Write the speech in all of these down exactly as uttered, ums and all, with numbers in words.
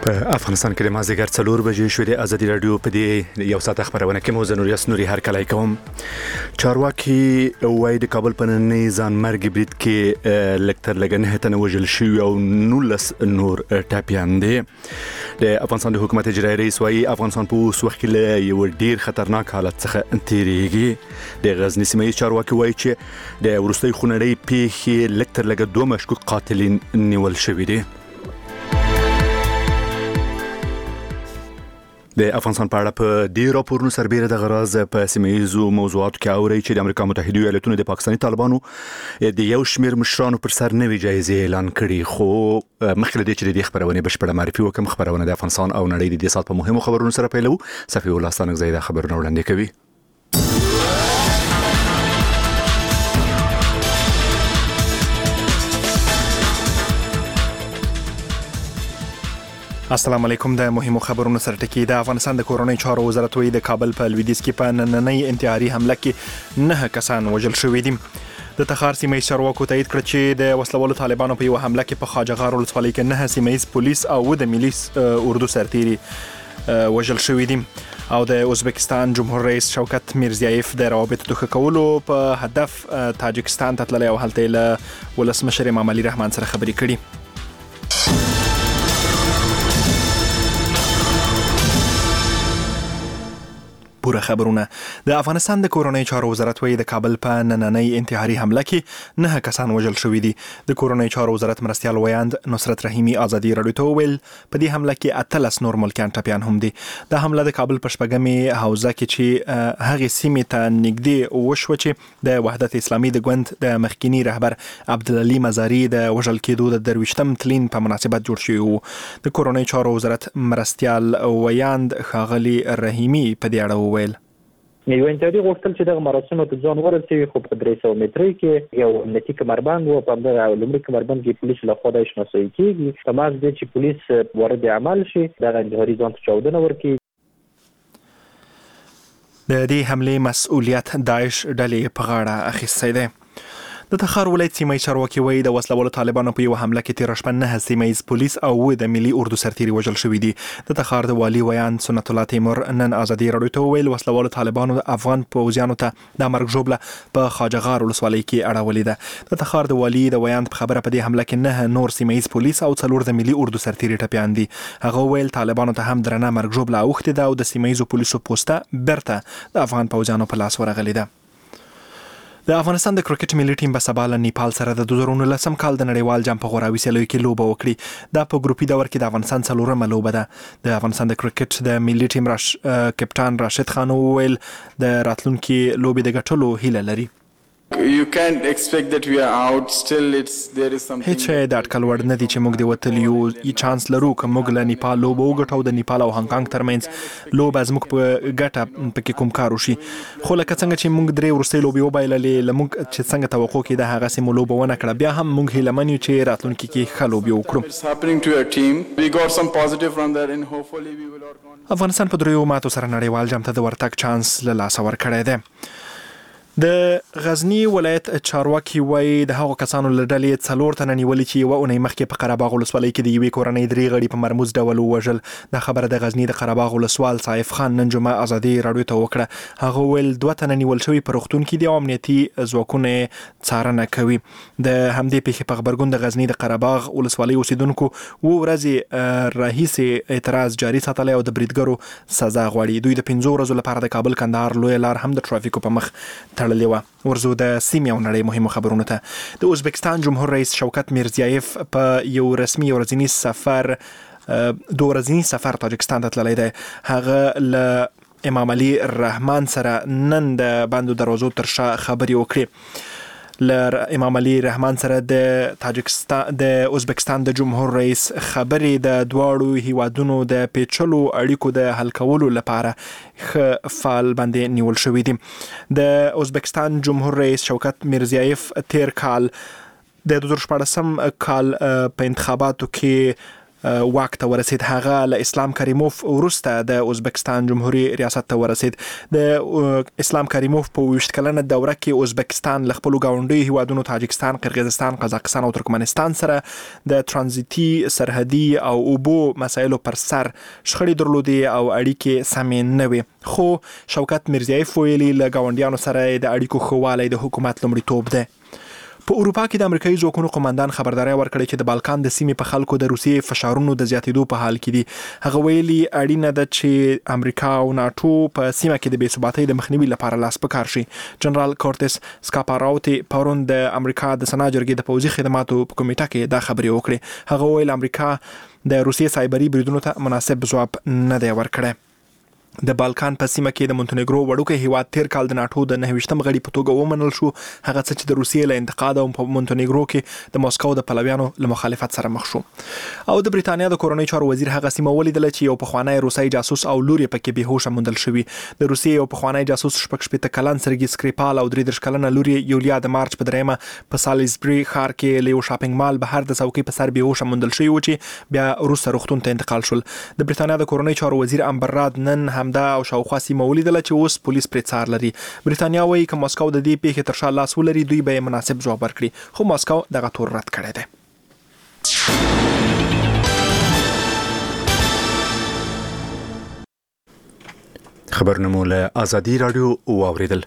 افغانستان کې د مازدیګر څلور بجې شوې د ازادي رادیو په دې یو ساعت خبرونه کې مو زنوریاس نوري هر کله کوم چارواکي وای د کابل په نننۍ ځان مرګ برید کې لکتر لګنه ته وژل شو او نولس نور ټاپیان دي د افغانستان د حکومت اجرایی رئیس وای افغانستان په اوس وخت کې یو ډیر خطرناک حالت څخه تیریږي د غزنی سیمې چارواکي وای چې د ورستۍ خونړۍ پیښې لکتر لګ دوه مشکوک قاتلین نیول شوی دي د افغانستان په اړه په ډیر راپورونو سربېره د غراز په سیمه‌ایزو موضوعاتو کې اوري چې د امریکا متحده ایالاتونو د پاکستاني طالبانو د یو شمېر مشرانو پر سر نوې جایزې اعلان کړي خو مخکې د دې چې د خبرونه بشپړه معرفي وکم خبرونه د افغانستان او نړۍ د دې سات په مهمو خبرونو سره پیلو صفي الله ستانک زیاده خبرونه وړاندې کوي السلام علیکم د مهمو خبرونو سره ټکی د افغانستان د کورونی چارو وزارت وی د کابل په لویدیځ کې په نننۍ انتحاري حمله کې نه کسان وژل شوي دي د تخار سیمه چارواکو تایید کړ چې د وسلوالو طالبانو په یو حمله کې په خواجهغار ولسوالۍ کې نه سیمه‌ایز پولیس او د ملي اردو سرتیري وژل شوي دي او د ازبکستان جمهور رئیس شوکت میرزیایف د روابط د ښه کولو په هدف تاجکستان ته تللی او هلته له ولسمشر امام علي رحمان سره خبرې کړي پوره خبرونه د افغانستان د کورونی چارو وزارت وی د کابل په نننۍ انتحاري حمله کې نه کسان وژل شوي دي د کورونی چارو وزارت مرستیال ویاند نصرت رحیمی ازادي رادیو ته ویل په دې حمله کې اتلس نور ملکیان ټپیان هم دي د حمله د کابل په شپږمې حوزه کې چې هغه سیمې ته نږدې وشو چې د وحدت اسلامي د ګوند د مخکینی رهبر عبدالعلی مزاری د وژل کېدو د درویشتم تلین په مناسبت جوړ شوی وو د کورونی چارو وزارت مرستیال ویاند ښاغلی رحیمی په دې اړه ویل یو انتظاری غوښتل چې دغه مراسم ته ځان ورسوي خو په درې سوه مترۍ کې یو امنیتي کمربند وو په همدغه لومړي کمربند کې پولیس له خوا د شناسایي کېږي په محض دې چې پولیس وارد عمل شي دغه انتحاري ځان ته چاودنه ورکړي د دې حملې مسؤلیت داعش ډلې په غاړه اخیستی دی د تخار ولایت سیمه چارواکي وایي د وسلوالو طالبانو په یو حمله کې تیر شپه نه سیمه‌ایز پولیس او د ملي اردو سرتیري وژل شوي دي د تخار د والی ویان سنت الله تیمور نن ازادي رادیو ته ویل وسلوالو طالبانو د افغان پوځیانو ته د مرګ ژوبله په خواجهغار ولسوالۍ کې اړولې ده د تخار د والی د ویان په خبره په دې حمله کې نه نور سیمه‌ایز پولیس او څلور د ملي اردو سرتیري ټپیان دي هغه ویل طالبانو ته هم درنه مرګ ژوبله اوښتې ده او د سیمه‌ایزو پولیسو پوسټه برته د افغان پوځیانو په لاس ورغلې ده د افغانستان د کرکټ ملي ټیم په سبا له نیپال سره د دوه زره نولسم کال د نړیوال جام په غوراوي سیالیو کې لوبه وکړي دا په ګروپي دور کې د افغانستان څلورمه لوبه ده د افغانستان د کرکټ د ملي ټیم راش کپټان راشد خان وویل د راتلونکي لوبې د ګټلو هیله لري You can't expect that we are out still it's there is something هیڅ شی د اټکل وړ نه دي چې موږ د وتل یو ای چانس لرو که موږ له نیپال لوبه وګټو د نیپال او هانګ کانګ ترمنځ لوبه زموږ په ګټه پکې کوم کار وشي خو لکه څنګه چې موږ درې وروستۍ لوبې وبایللې له موږ چې څنګه توقع کېده هغسې مو لوبه ونه کړه بیا هم موږ هیلهمن یو چې راتلونکي کې ښه لوبې وکړو It's happening to your team. We got some positive from that and hopefully we will organize. افغانستان په دریو ماتو سره نړیوال جام ته د ورتګ چانس له لاسه ورکړی دی د غزنی ولایت چارواکي وایي د هغو کسانو له ډلې څلور تنه نیولي چې یوه اونۍ مخکې په قره باغ ولسوالۍ کې د یوې کورنۍ درې غړي په مرموز ډول ووژل دا خبره د غزني د قره باغ ولسوال سایف خان نن جمعه ازادي رادیو ته وکړه هغه ویل دوه تنه نیول شوي په روغتون کې دي او امنیتي ځواکونه څارنه کوي د همدې پیښې په غبرګون د غزني د قره باغ ولسوالۍ اوسیدونکو اووه ورځې راهیسې اعتراض جاري ساتلی او د بریدګرو سزا غواړي دوی د پنځو ورځو لپاره د کابل کندهار لویه لار هم د ټرافیکو په مخ تړلې وه ورزو د سیمې او نړۍ مهمو خبرونو ته د ازبکستان جمهور رئیس شوکت میرزیایف په یو رسمي ورځني سفر دوه ورځني سفر تاجکستان ته تللی دی هغه له امام علي رحمان سره نن د بندو دروازو تر شا خبرې وکړي له امام علي رحمان سره د تاجکستان د ازبکستان د جمهور رئیس خبرې د دواړو هیوادونو د پیچلو اړیکو د حل کولو لپاره ښه فعال باندې نیول شوي دي د ازبکستان جمهور رئیس شوکت میرزیایف تیر کال د دوه زره شپاړسم کال په انتخاباتو کې واک ته ورسید. هغه له اسلام کریموف وروسته د ازبکستان جمهوریت ریاست ته ورسید. د اسلام کریموف په ویشت کلنه دوره کې ازبکستان له خپل ګاونډي هیوادونو تاجکستان، قرغیزستان، قزاقستان او ترکمنستان سره د ترانزیتي، سرحدي او اوبو مسایلو پر سر شخړې درلودې او اړیکې سمې نه وې. خو شوکت میرزیایف ویلي له ګاونډیانو سره د اړیکو ښه والی د حکومت لومړیتوب دی. په اروپا کې د امریکایي ځواکونو قومندان خبرداری ورکړی چې د بالکان د سیمې په خلکو د روسیې فشارونو د زیاتېدو په حال کې دي. هغه ویلي اړینه ده چې امریکا او ناتو په سیمه کې د بې ثباتۍ د مخنیوي لپاره لاس په کار شي. جنرال کورتس سکاپاراوتی پرون د امریکا د سنا جرګې د پوځي خدماتو په کمیټه کې دا خبرې وکړې. هغه ویل امریکا د روسیې سایبري بریدونو ته مناسب ځواب نه دی ورکړی. د بالکان په سیمه کې د مونټنیګرو وړوکی هیواد تیر کال د ناتو د نهویشتم غړي په توګه ومنل شو. هغه څه چې د روسیې له انتقاد او په مونټنیګرو کې د موسکو د پلویانو له مخالفت سره مخ شو. او د بریتانیا د کورنۍ چارو وزیر هغه سیمه ولیدله چې یو پخوانی روسي جاسوس او لور یې پکې بهوشه موندل شوی. د روسیې یو پخوانی جاسوس شپږ شپېته کلن سرګي سکریپال او درې دېرش کلنه لور یې یولیا د مارچ په دریمه په سالیزبري ښار کې له یو شاپینګ مال بهر د څوکۍ په سر بهوشه موندل شوی و چې بیا روسي روغتون ته انتقال شول. د بریتانیا د کورنۍ چارو وزیر امبر راد نن همدا او شاوخوا سیمه ولیدله چې اوس پولیس پرې څار لري. بریتانیا وايي که ماسکو د دې پیښې تر شا لاس ولري دوی به مناسب ځواب ورکړي، خو ماسکو دغه تور رد کړی دی. خبرونه مو له آزادي رادیو واوریدل.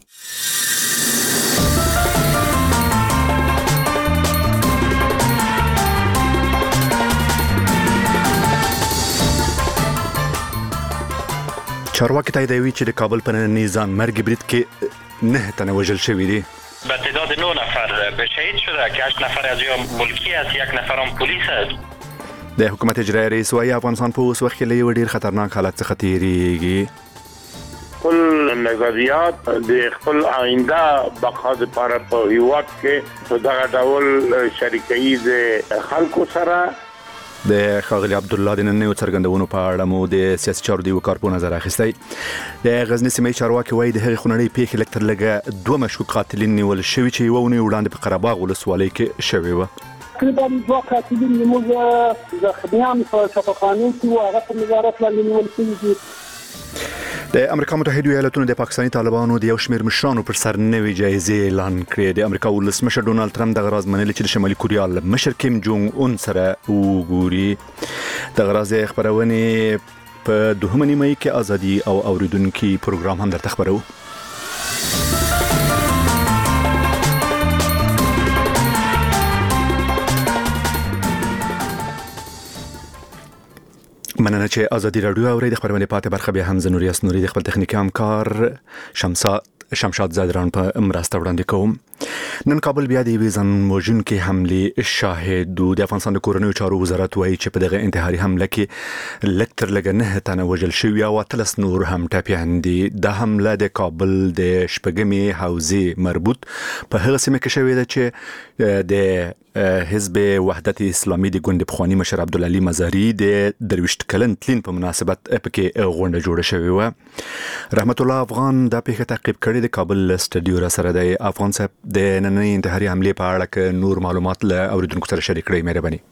چارواکي تاییدوي چې د کابل په ننني ځانمرګي برید کې نه تنه وژل شوي دي. به تعداد نه نفر به شهید شده که هشت نفر از یا ملکی است، یک نفر هم پلیس است. د حکومت اجرایی رئیس وايي افغانستان په اوس وخت کې له یو ډیر خطرناک حالت څخه تیریږي. خپل نظریات د خپل آینده بقا لپاره په هیواد کې په دغه ډول شریکي د خلکو سره د ښاغلي عبدالله د نننیو څرګندونو په اړه مو د سیاسي چارو د یو کارپو نظر اخیستی. د غزني سیمې چارواکي وایي د هغې خونړۍ پیښې لږ تر لږه دوه مشکوک قاتلین نیول شوي چې یوه اونۍ وړاندې په قره باغ ولسوالۍ کې شوې وه. تقریبا دوه قاتلین زموږ زخمیان په شفاخانو کې وو، هغه په نظارت لاندې نیول شوي دي. د امریکا متحده ایالاتونو د پاکستاني طالبانو د یو شمېر مشرانو پر سر نوې جایزې اعلان کړې. د امریکا ولسمشر ډونالد ټرمپ دغه راز منلي چې د شمالي کوریا له مشر کیم جونګ اون سره وګوري. دغه راز خبرونه په دوهمه نیمه کې ازادي او اوریدونکو پروګرام هم درته خبرو. مننه چې ازادي رادیو اوري. د خبرونه پاتې برخه به هم زنوریاس نوري د خپل تخنیکی همکار شمسا شمشاد زادران په مرسته وړاندې کوم. نن کابل بیا د ویزن موجونکي حمله شاهد د افغانستان د کورنیو چارو وزارت وایي چې په دغه انتحاري حمله کې لکتر لګ نه تنه وژل شوی او تلس نور هم ټاپیان دي. د حمله د کابل د شپږمې حوزې مربوط په هغه سیمه کې شوې ده چې د حزب وحدت اسلامي د ګوند بخوانی مشر عبدالعلی مزاری د درویشت کلن تلین په مناسبت پکې غونډه جوړه شوې و. رحمت الله افغان د پیښه تعقیب کړي د کابل سټډیو را سره د افغان صاحب د نننۍ انتحاري حمله په اړه کې نور معلومات له اوریدونکو سره شریک کړئ. مهرباني.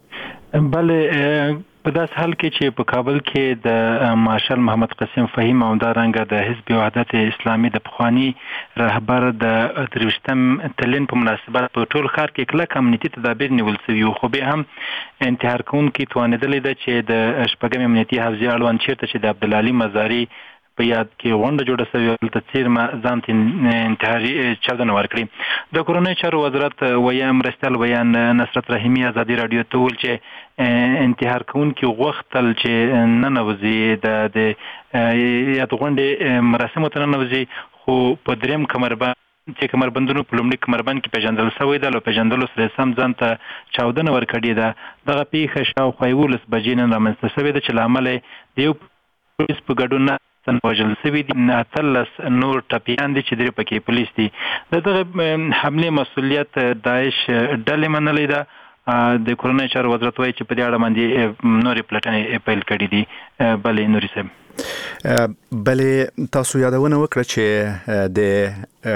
بله، په داس حال کې چې په کابل کې د مارشال محمد قاسم فهیم او دارنګه د حزب وحدت اسلامي د پخوانی رهبر د درویشتم تلین په مناسبت په ټول ښار کې کلک امنیتي تدابیر نیول شوي وو، خو به هم انتحار کوونکي توانېدلی ده چې د شپږمې امنیتي حوزې اړوند چیرته چې د عبدالعلي مزاری په یاد کې غونډه جوړه شوې دلته څیرمه ځان ته انتحاري چاودنه ورکړي. د کورنۍ چارو وزارت ویاند مرستیال ویاند نصرت رحیمي ازادي رادیو ته وویل چې انتحار کوونکي غوښتل چې ننوځي د یاد غونډې مراسمو ته ننوځي، خو په دریم کمربند چې کمربندونو په لومړي کمربند کې پیژندل شوی ده، له پیژندلو سره سم ځان ته چاودنه ورکړې ده. دغه پیښه شاوخوا یولس بجې نن رامنځته شوې ده چې له امله د یو پولیس په ګډون تن وژل شوي دي. اتلس نور ټپیان دي چې درې پکې پولیس دي. د دغه حملې مسؤلیت داعش ډلې منلې ده. د کورنۍ چارو وزارت وایي چې په دې اړه باندې نورې پلټنې پیل کړي دي. بلې نوري صاحب، بلې تاسو یادونه وکړه چې د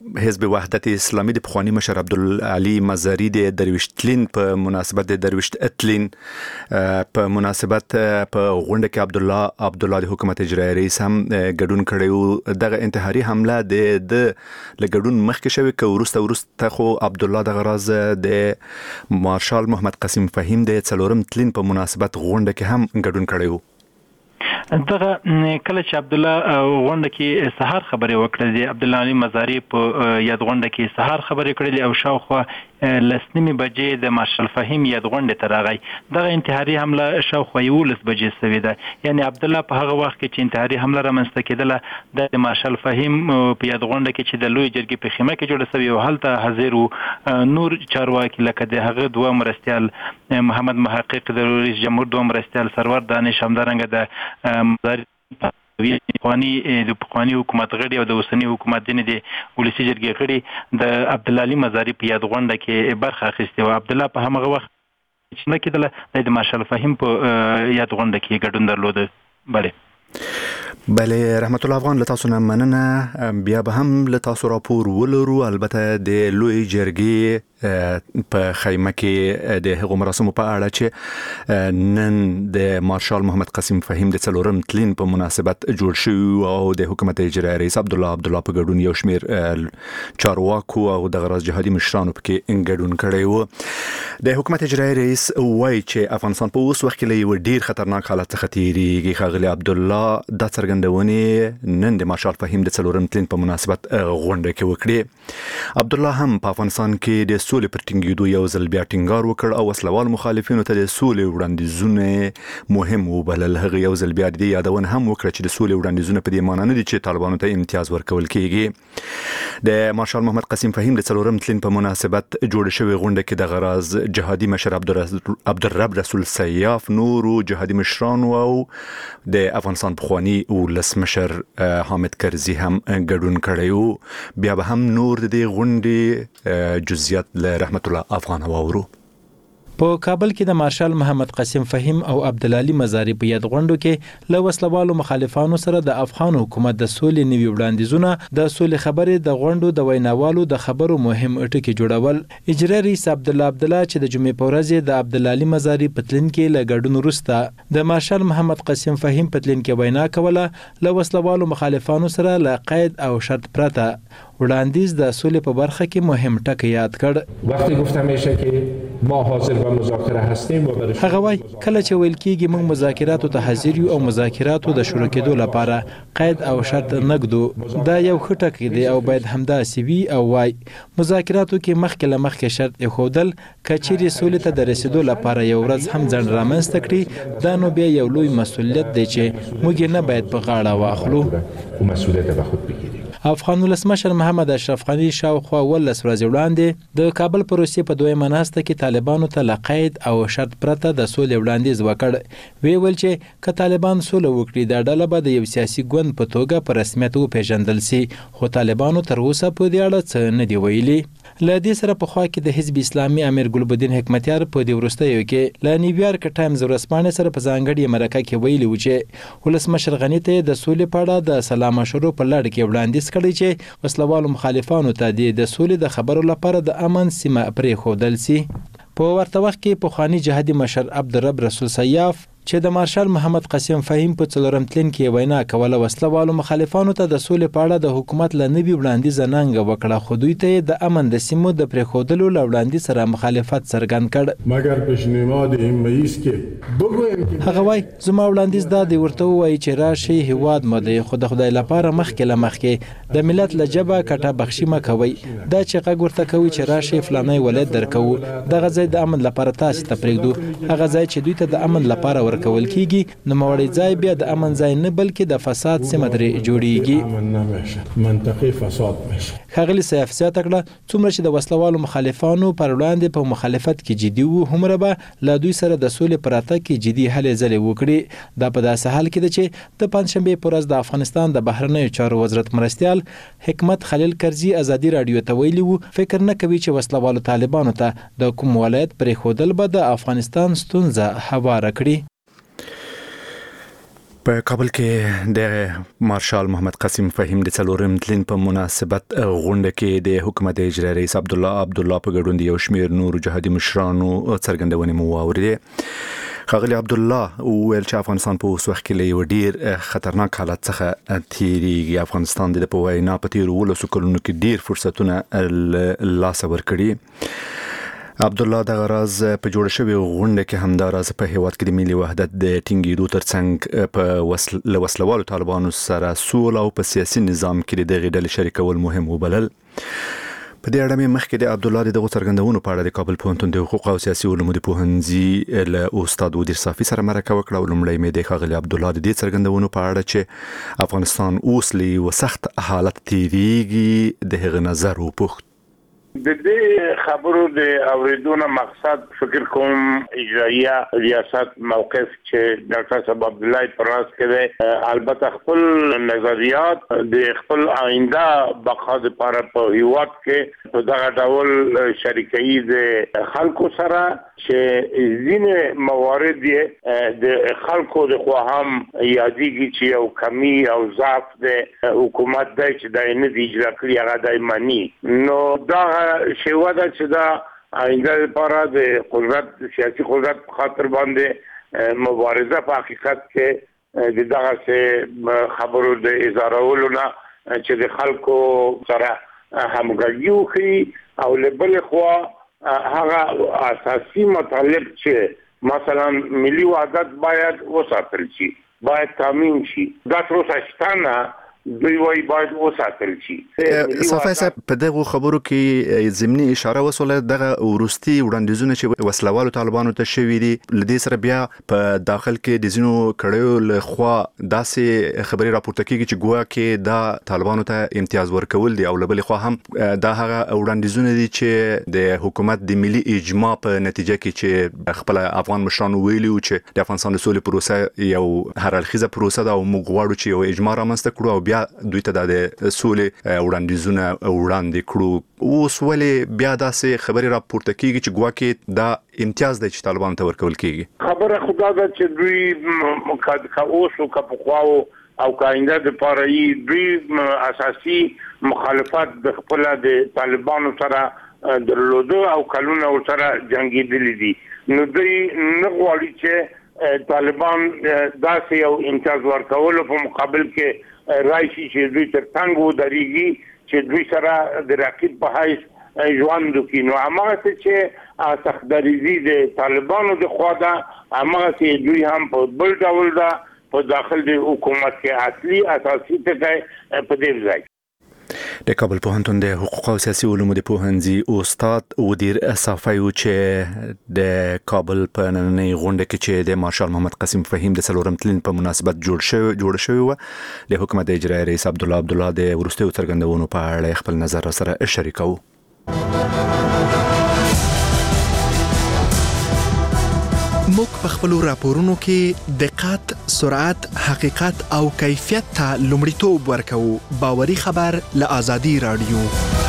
حزب وحدت اسلامي د پخوانی مشر عبدالعلي مزاری د درویشت تلین په مناسبت د درویشت اتلین په مناسبت په غونډه کې عبدالله عبدالله د حکومت اجرایي رئیس هم ګډون کړی. دغه انتحاري حمله د د لګډون مخکې شوی که ورسته ورسته خو عبدالله دغه راز د مارشال محمد قسیم فهیم د څلورم تلین په مناسبت غونډه کې هم ګډون کړی و. دغه کله چې عبدالله غونډه کې سهار خبرې وکړې دي، عبدالله علي مزاری په یاد غونډه کې سهار خبرې کړې او شاوخوا لسنیمې بجې د مارشال فهیم یاد غونډې ته راغی. دغه انتحاري حمله شاوخوا یولس بجې سوې ده، یعنی عبدالله په هغه وخت کې چې انتحاري حمله رامنځته کېدله د مارشال فهیم په یاد غونډه کې چې د لوی جرګې په خیمه کې جوړه سوې او هلته حاضر و نور چارواکي لکه د هغه دوه مرستیال محمد محقق، د رئیس جمهور دوه مرستیال سرور دانش، همدارنګه د مزاری پخوانی د پخوانی حکومت غړي او د اوسنی حکومت دینه د ولسی جرګې غړي د عبدالله علي مزاری په یاد غونډه کې برخه اخیسته و. عبدالله په هغه وخت چې نه کېدله د مارشال فهیم په یاد غونډه کې ګډون درلود. بله بله رحمت الله افغان له تاسو نه مننه. بیا به هم له تاسو راپور ولرو، البته د لوی جرګې په خیمه کې د هغو مراسمو په اړه چې نن د مارشال محمد قسیم فهیم د څلورم تلین په مناسبت جوړ شوی او د حکومت اجرایي رئیس عبدالله عبدالله په ګډون یو شمیر چارواکو او د غراز جهادي مشرانو پکې ګډون کړی و. د حکومت اجرایي رئیس وایي چې افغانستان په اوس وخت کې له یو ډیر خطرناک حالت څخه تیریږي. ښاغلی عبدالله دا څرګندونې نن د مارشال فهیم د څلورم تلین په مناسبت غونډه کې وکړي. عبدالله هم په افغانستان کې د سولې پر ټینګېدو یو ځل بیا ټینګار وکړ او وسلوال مخالفینو ته د سولې وړاندیزونه مهم وبلل. هغه یو ځل بیا د یادونه هم وکړه چې د سولې وړاندیزونه په دې معنی نه دي چې طالبانو ته امتیاز ورکول کیږي. د مارشال محمد قسیم فهیم د څلورم تلین په مناسبت جوړ شوی غونډه کې د غراز جهادي مشر عبدالرب رسول سیاف، نورو جهادي مشرانو او د افغانستان پخوانی ولسمشر حامد کرزي هم ګډون کړی و. بیا به هم نور د دې غونډې جزئیات له رحمت الله افغان واورو. په کابل کې د مارشال محمد قسیم فهیم او عبدالله علي مزاری په یاد غونډو کې له وسلوالو مخالفانو سره د افغان حکومت د سولې نوي وړاندیزونه، د سولې خبرې، د غونډو د ویناوالو د خبرو مهم ټکي جوړول. اجرایي رئیس عبدالله عبدالله چې د جمعې په ورځ د عبدالله علي مزاری په تلین کې له ګډون وروسته د مارشال محمد قسیم فهیم په تلین کې وینا کوله، له وسلوالو مخالفانو سره له قید او شرط پرته وړاندیز د سولې په برخه کې مهم ټکی یاد کړ. وقتی گفتم میشه که ما حاضر و مذاکره هستیم و برای هغه وای کله چې ویل کېږي موږ مذاکراتو ته حاضر یو او مذاکراتو د شروع کېدو لپاره قید او شرط نګدو، دا یو ښه ټکی دی او باید همداسې وي. او وای مذاکراتو کې مخکې له مخکې شرط ایښودل که چیرې سولې ته د رسیدو لپاره یو ورځ هم ځنډ رامنځته کړي، دا نو بیا یو لوی مسؤلیت دی چې موږ یې نه باید په غاړه واخلو. و مسئولیت به خود بگیریم. افغان ولسمشر محمد اشرف غنی شاوخوا ولس ورځې وړاندې د کابل په روسیې په دویمه ناسته کې طالبانو ته له قید او شرط پرته د سولې وړاندیز وکړ. وی ویل چې که طالبان سوله وکړي دا ډله به د یو سیاسي ګوند په توګه په رسمیت وپېژندل سي، خو طالبانو تر اوسه په دې اړه څه نه دي ویلي. له دې سره په خوا کې د حزب اسلامي امیر ګلبدین حکمتیار په دې وروستیو کې له نیویارک ټایمز ورځپاڼې سره په ځانګړې مرکه کې ویلي و چې ولسمشر غني ته د سولې په اړه د سلام مشورو په لړ کې وړاندیز کړی چې وسلوالو مخالفانو ته د سولې د خبرو لپاره د امن سیمه پرېښودل سي. په ورته وخت کې پخوانی جهادي مشر عبدالرب رسول سیاف چې د مارشال محمد قسیم فهیم په څلورم تلین کې وینا کوله، وسلوالو مخالفانو ته د سولې په اړه د حکومت له نوي وړاندیزه ننګه وکړه، خو دوی ته د امن د سیمو د پرېښودلو له وړاندیز سره مخالفت څرګند کړ. مګر پیشنهاد این مېز کې بګویم هغه وای زما وړاندیز دا دی ورته وایي چې راشي هیواد مو دی، خو د خدای لپاره مخکې له مخکې د ملت له جبه کټه بخشي مه کوئ. دا چې غږ ورته کوي چې راشي فلانی ولایت درکوو، دغه ځای د امن لپاره تاسې ته پرېږدو، هغه ځای چې دوی ته د امن لپاره ورکول کیږي نو موړی ځای بیا د امن ځای نه بلکې د فساد سیمه درې جوړیږي. منطقي فساد میشه. ښاغلي سیاف زیاته کړه څومره چې د وسلوالو مخالفانو پر وړاندې په مخالفت کې جدي وو، هومره به له دوی سره د سولې په راتګ کې جدي هلې ځلې وکړي. دا په داسې حال کې ده چې د پنجشنبې په ورځ د افغانستان د بهرنیو چارو وزارت مرستیال حکمت خلیل کرزي ازادي راډیو ته ویلي وو فکر نه کوي چې وسلوالو طالبانو ته د کوم ولایت پرېښودل به د افغانستان ستونزه هواره کړي. په کابل کې د مارشال محمد قاسم فهیم د څلورم تلین په مناسبت غونډه کې د حکومت اجرایي رئیس عبد الله عبد الله په ګډون یو شمېر نور جهادي مشرانو څرګندونې مو واوریدې. ښاغلي عبد الله وویل چې افغانستان په اوس وخت کې له یو ډیر خطرناک حالت څخه تیریږي. افغانستان د په وینا په تیرو ولسو کلونو کې ډیر فرصتونه لاسه ورکړي. عبد الله د غراز په جوړ شوی غونډه کې همداراز په هیواد کې د ملي وحدت د ټینګېدو ترڅنګ په وسل وسلوالو طالبانو سره سوله او په سیاسي نظام کې د غډل شریکول مهم وبلل. په دې اړه مې مخکې د عبد الله دغه څرګندونو په اړه د کابل پوهنتون د حقوق او سیاسي علومو د پوهنځي له استاد ودیر صافي سره مرکه وکړه او لومړی مې د ښاغلي عبد الله د دې څرګندونو په اړه چې افغانستان اوس له وسخت حالت تیریږي د هغه نظر وپوښت. د دې خبرو د اوریدونو مقصد فکر کوم اجرایه ریاست موقف چې ډاکټر صاحب عبد الله پراس کړي البته خپل نظریات د خپل آینده بقا لپاره په هیواد کې په دغه ډول شریکي د خلکو سره چې ځینې موارد د خلکو د خو هم یادېږي چې یو کمی او ضعف د حکومت دی چې د نه دی اجرا کړی هغه دایمني نو دا شیوه ده چې دا آینده لپاره د قدرت سیاسي قدرت په خاطر باندې مبارزه په حقیقت کې د دغه خبرو د اظهارولو نه چې د خلکو سره همغږي وکړي او له بل خوا هغه اساسي مطالب چې مثلا ملي وحدت باید وساتل شي باید تامین شي دا تر څه دوی وای باید وساتل شي. صافی صاحب په دغه خبرو کې ضمني اشاره وسوله دغه ورستي وړاندیزونه چې وسلوالو طالبانو ته شوي دي لدې سره بیا په داخل کې د زینو کړیو له خوا داسې خبري راپورته کیږي چې ګویا کې دا طالبانو ته امتیاز ورکول دي او له بل خوا هم دا هغه وړاندیزونه دي چې د حکومت د ملي اجماع په نتیجه کې چې خپل افغان مشرانو ویلي و چې د افغانستان د سولې پروسه یو هر اړخیزه پروسه ده او موږ غواړو چې یو اجماع رامنځته کړو او بیا دوی ته د سولې وړاندیزونه وړاندې کړو. اوس ولې بیا داسې خبري راپورته کیږي چې ګوا کې دا امتیاز دی چې طالبانو ته ورکول کیږي؟ خبره خدا ده چې دوی کا اوس او کا پخواو او کاینده د پاره دوی اساسي مخالفت د خپل د طالبانو سره درلوده او کلونه سره جنگیدلی دي نو دوی نه غواړي چې طالبان داسې یو امتیاز ورکول په مقابل کې راشي چې دوی تر څنګه ودرېږي چې دوی سره د رقیب په حیث ژوند وکړي. نو هماغسې چې سختدریزي د طالبانو د خوا ده هماغسې دوی هم په بل ډول ده په داخل د حکومت کې اصلي اساسي ټکی په دې ځای. د کابل پوهنتون د حقوق او سیاسي علومو د پوهنځي استاد ودیر صافي چې د کابل په نننۍ غونډه کې چې د مارشال محمد قاسم فهیم د څلورم تلین په مناسبت جوړ شوی جوړ شوی و د حکومت اجرایي رئیس عبد الله عبد الله د ورستیو څرګندونو په اړه خپل نظر سره شریکو. موږ په خپل راپورونو کې دقت، سرعت، حقیقت او کیفیت ته لومړیتوب ورکوو. باوري خبر له آزادي رادیو.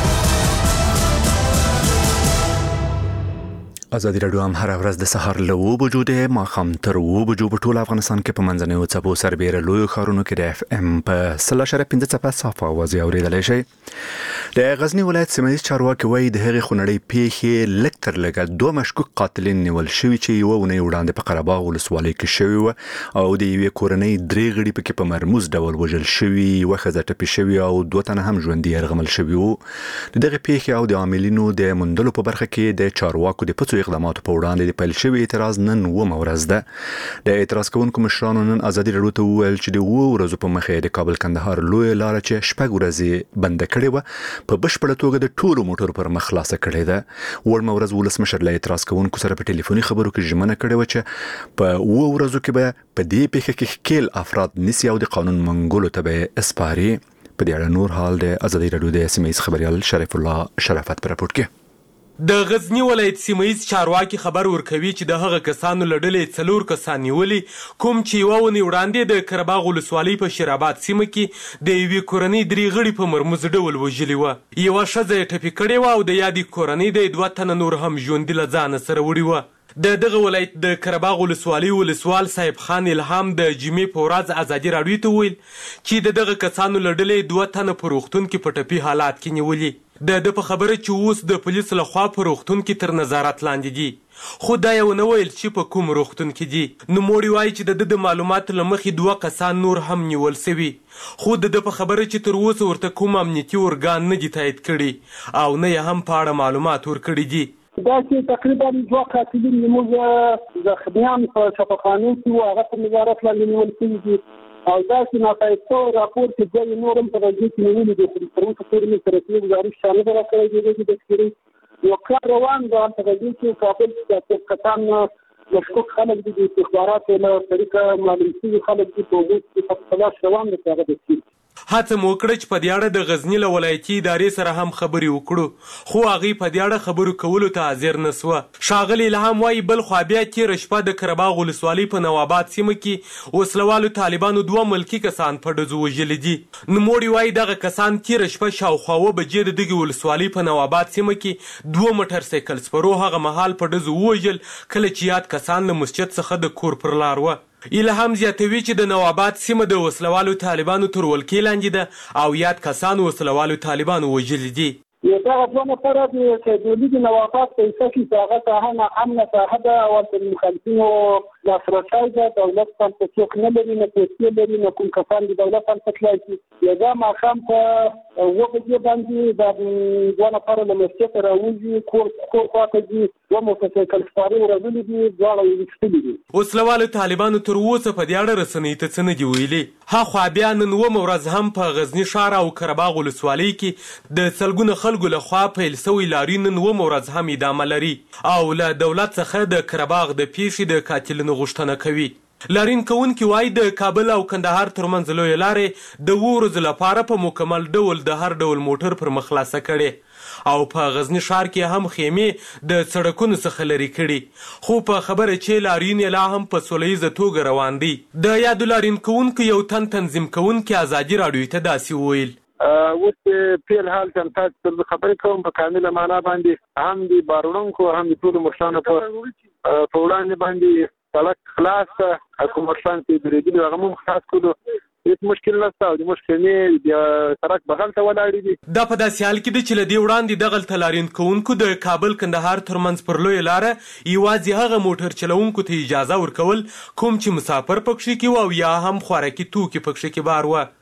آزادي رادیو هم هر ورځ د سهار له اوه بجو د ماښام تر اوه بجو په ټول افغانستان کې په منځنیو څپو سربیره لویو ښارونو کې د اف ام په سل اشاریه پنځه څپه صافه آواز اورېدلی شئ. د غزني ولایت سیمه ییز چارواکي وایي د هغې خونړۍ پیښې لږ تر لږه دوه مشکوک قاتلین نیول شوي چې یوه اونۍ وړاندې په قره باغ ولسوالۍ کې شوي وه او د یوې کورنۍ درې غړي پکې په مرموز ډول وژل شوي، یوه ښځه ټپي شوې او دوه تنه هم ژوندي یرغمل شوي وو. د دغې پیښې او د عاملینو د موندلو په برخه کې د چارواکو د پڅو اقداماتو په وړاندې د پیل شوي اعتراض نن اوومه ورځ ده. د اعتراض کوونکو مشرانو نن آزادي راډیو ته وویل چې د اوو ورځو په مخه د کابل کندهار لویه لاره چې شپږ ورځې بنده کړې وه په بشپړه توګه د ټولو موټرو پر مخ خلاصه کړې ده. وړمه ورځ ولسمشر له اعتراض کوونکو سره په ټلیفوني خبرو کې ژمنه کړې وه چې په اوو ورځو کې به په دې پیښه کې ښکېل افراد نیسي او د قانون منګولو ته به اسپاري. په دې اړه نور حال د آزادي راډیو د سیمه ییز خبریال شریف الله شرافت په راپورټ کې. د غزنی ولایت سیمهیز چارواکي خبر ورکوي چې د هغه کسانو له ډلې څلور کسان نیولي کوم چې یوه اونۍ وړاندې د قرهباغ ولسوالۍ په شیرآباد سیمه کې د یوې کورنۍ درې غړي په مرموز ډول وژلي وه. یوه ښځه یې ټپي کړې وه او د یادې کورنۍ د دوه تنه نور هم ژوندي له ځانه سره وړي وه. د دغه ولایت د قرهباغ ولسوالۍ ولسوال صاحب خان الهام د جمعې په ورځ ازادي راډیو ته وویل چې د دغه کسانو له ډلې دوه تنه په روغتون کې په ټپي حالات کې نیولي. د ده په خبره چې اوس د پولیسو لخوا په روغتون کې تر نظارت لاندې دي، خو دا یې ونه ویل چې په کوم روغتون کې دي. نوموړي وایي چې د ده د معلوماتو له مخې دوه کسان نور هم نیول سوي، خو د ده په خبره چې تر اوسه ورته کوم امنیتي ارګان نه دي تایید کړي او نه یې هم په اړه معلومات ورکړي دي. دا چې تقریبا دوه قاتلین زموږ زخمیان په شفاخانو کې وو، هغه په نظارت لاندې نیول شوي دي او داسې ناتایید شوی راپور چې دوی نور هم په غزني کې نیولي دي، خو تر اوسه پورې مې سره دې ګزارش شامل راکړی دی د تذکیرې یو کار روان ده په غزني کې. کابل کې کسان مشکوک خلک دي، د استخباراتو له طریقه معلوم شوي خلک دي، په اوبو کې په تلاش روان دی چې هغه تذکیر. هڅه مو وکړه چې په دې اړه د غزني له ولایتي ادارې سره هم خبرې وکړو، خو هغوی په دې اړه خبرو کولو ته حاضر نه سوه. ښاغلي الهام وایي بل خوا بیا تېره شپه د قرهباغ ولسوالۍ په نواباد سیمه کې وسلوالو طالبانو دوه ملکي کسان په ډزو وژلي دي. نوموړي وایي دغه کسان تېره شپه شاوخوا اوه بجې د دغې ولسوالۍ په نواباد سیمه کې دوه موټر سایکل سپرو هغه مهال په ډزو ووژل کله چې یاد کسان له مسجد څخه د کور پر لار وه. الهام زیاتوي چې د نواباد سیمه د وسلوالو طالبانو تر ولکې لاندې ده او یاد کسان وسلوالو طالبانو وژلي دي. یو دغه دوه نفره دي چې د لیدي نواباد په حصه کې چې هغه ساحه ناامنه ساحه ده او د مخالفینو لاسرسی ده، دولت هم په څوک نه لري، نه پیسې لري، نه کوم کسان د دولت هم څه تلای شي. یو دا ماښام په اوه بجې باندې د دوه نفره له مسجد راوځي، کور کور خواته ځي، دوه موټرسایکل سپارې ورغلي دي، دواړه یې ویشتلي دي. وسلوالو طالبانو تر اوسه په دې اړه رسنیو ته څه نه دي ویلي. هاخوا بیا نن اوومه ورځ هم په غزني ښار او قرهباغ ولسوالۍ کې د سلګونه خلکو لخوا پیل سوی لاري نن اوومه ورځ هم ادامه لري او له دولت څخه د قرهباغ د پیښې د قاتلینو غوښتنه کوي. لارین کوونکي وایي د کابل او کندهار ترمنځ لویې لارې د اوو ورځو لپاره په مکمل ډول د هر ډول موټر پر مخ خلاصه کړې او په غزني ښار کې هم خیمې د سړکونو څخه لرې کړي، خو په خبره چې لارین یې لا هم په سوله ییزه توګه روان دی. د یادو لارین کوونکو یو تن تنظیم کوونکي ازادي راډیو ته داسې وویل: اوس فعل حال چې تاسو خبرې کوم په کامله معنا باندې هم د باروړونکو هم د ټولو مشرانو په وړاندې باندې سړک خلاص حکومتان چې درېدلي هغه هم خلاص کړو، هیڅ مشکل نشته او د مشکلې د سړک بغل ته ولاړې دي. دا په داسې حال کې ده چې له دې وړاندې دغلته لارین کوونکو د کابل کندهار ترمنځ پر لویه لاره یوازې هغه موټر چلوونکو ته اجازه ورکول کوم چې مسافر پکښې کې و او یا هم خوراکي توکي پکښې کې بار وه.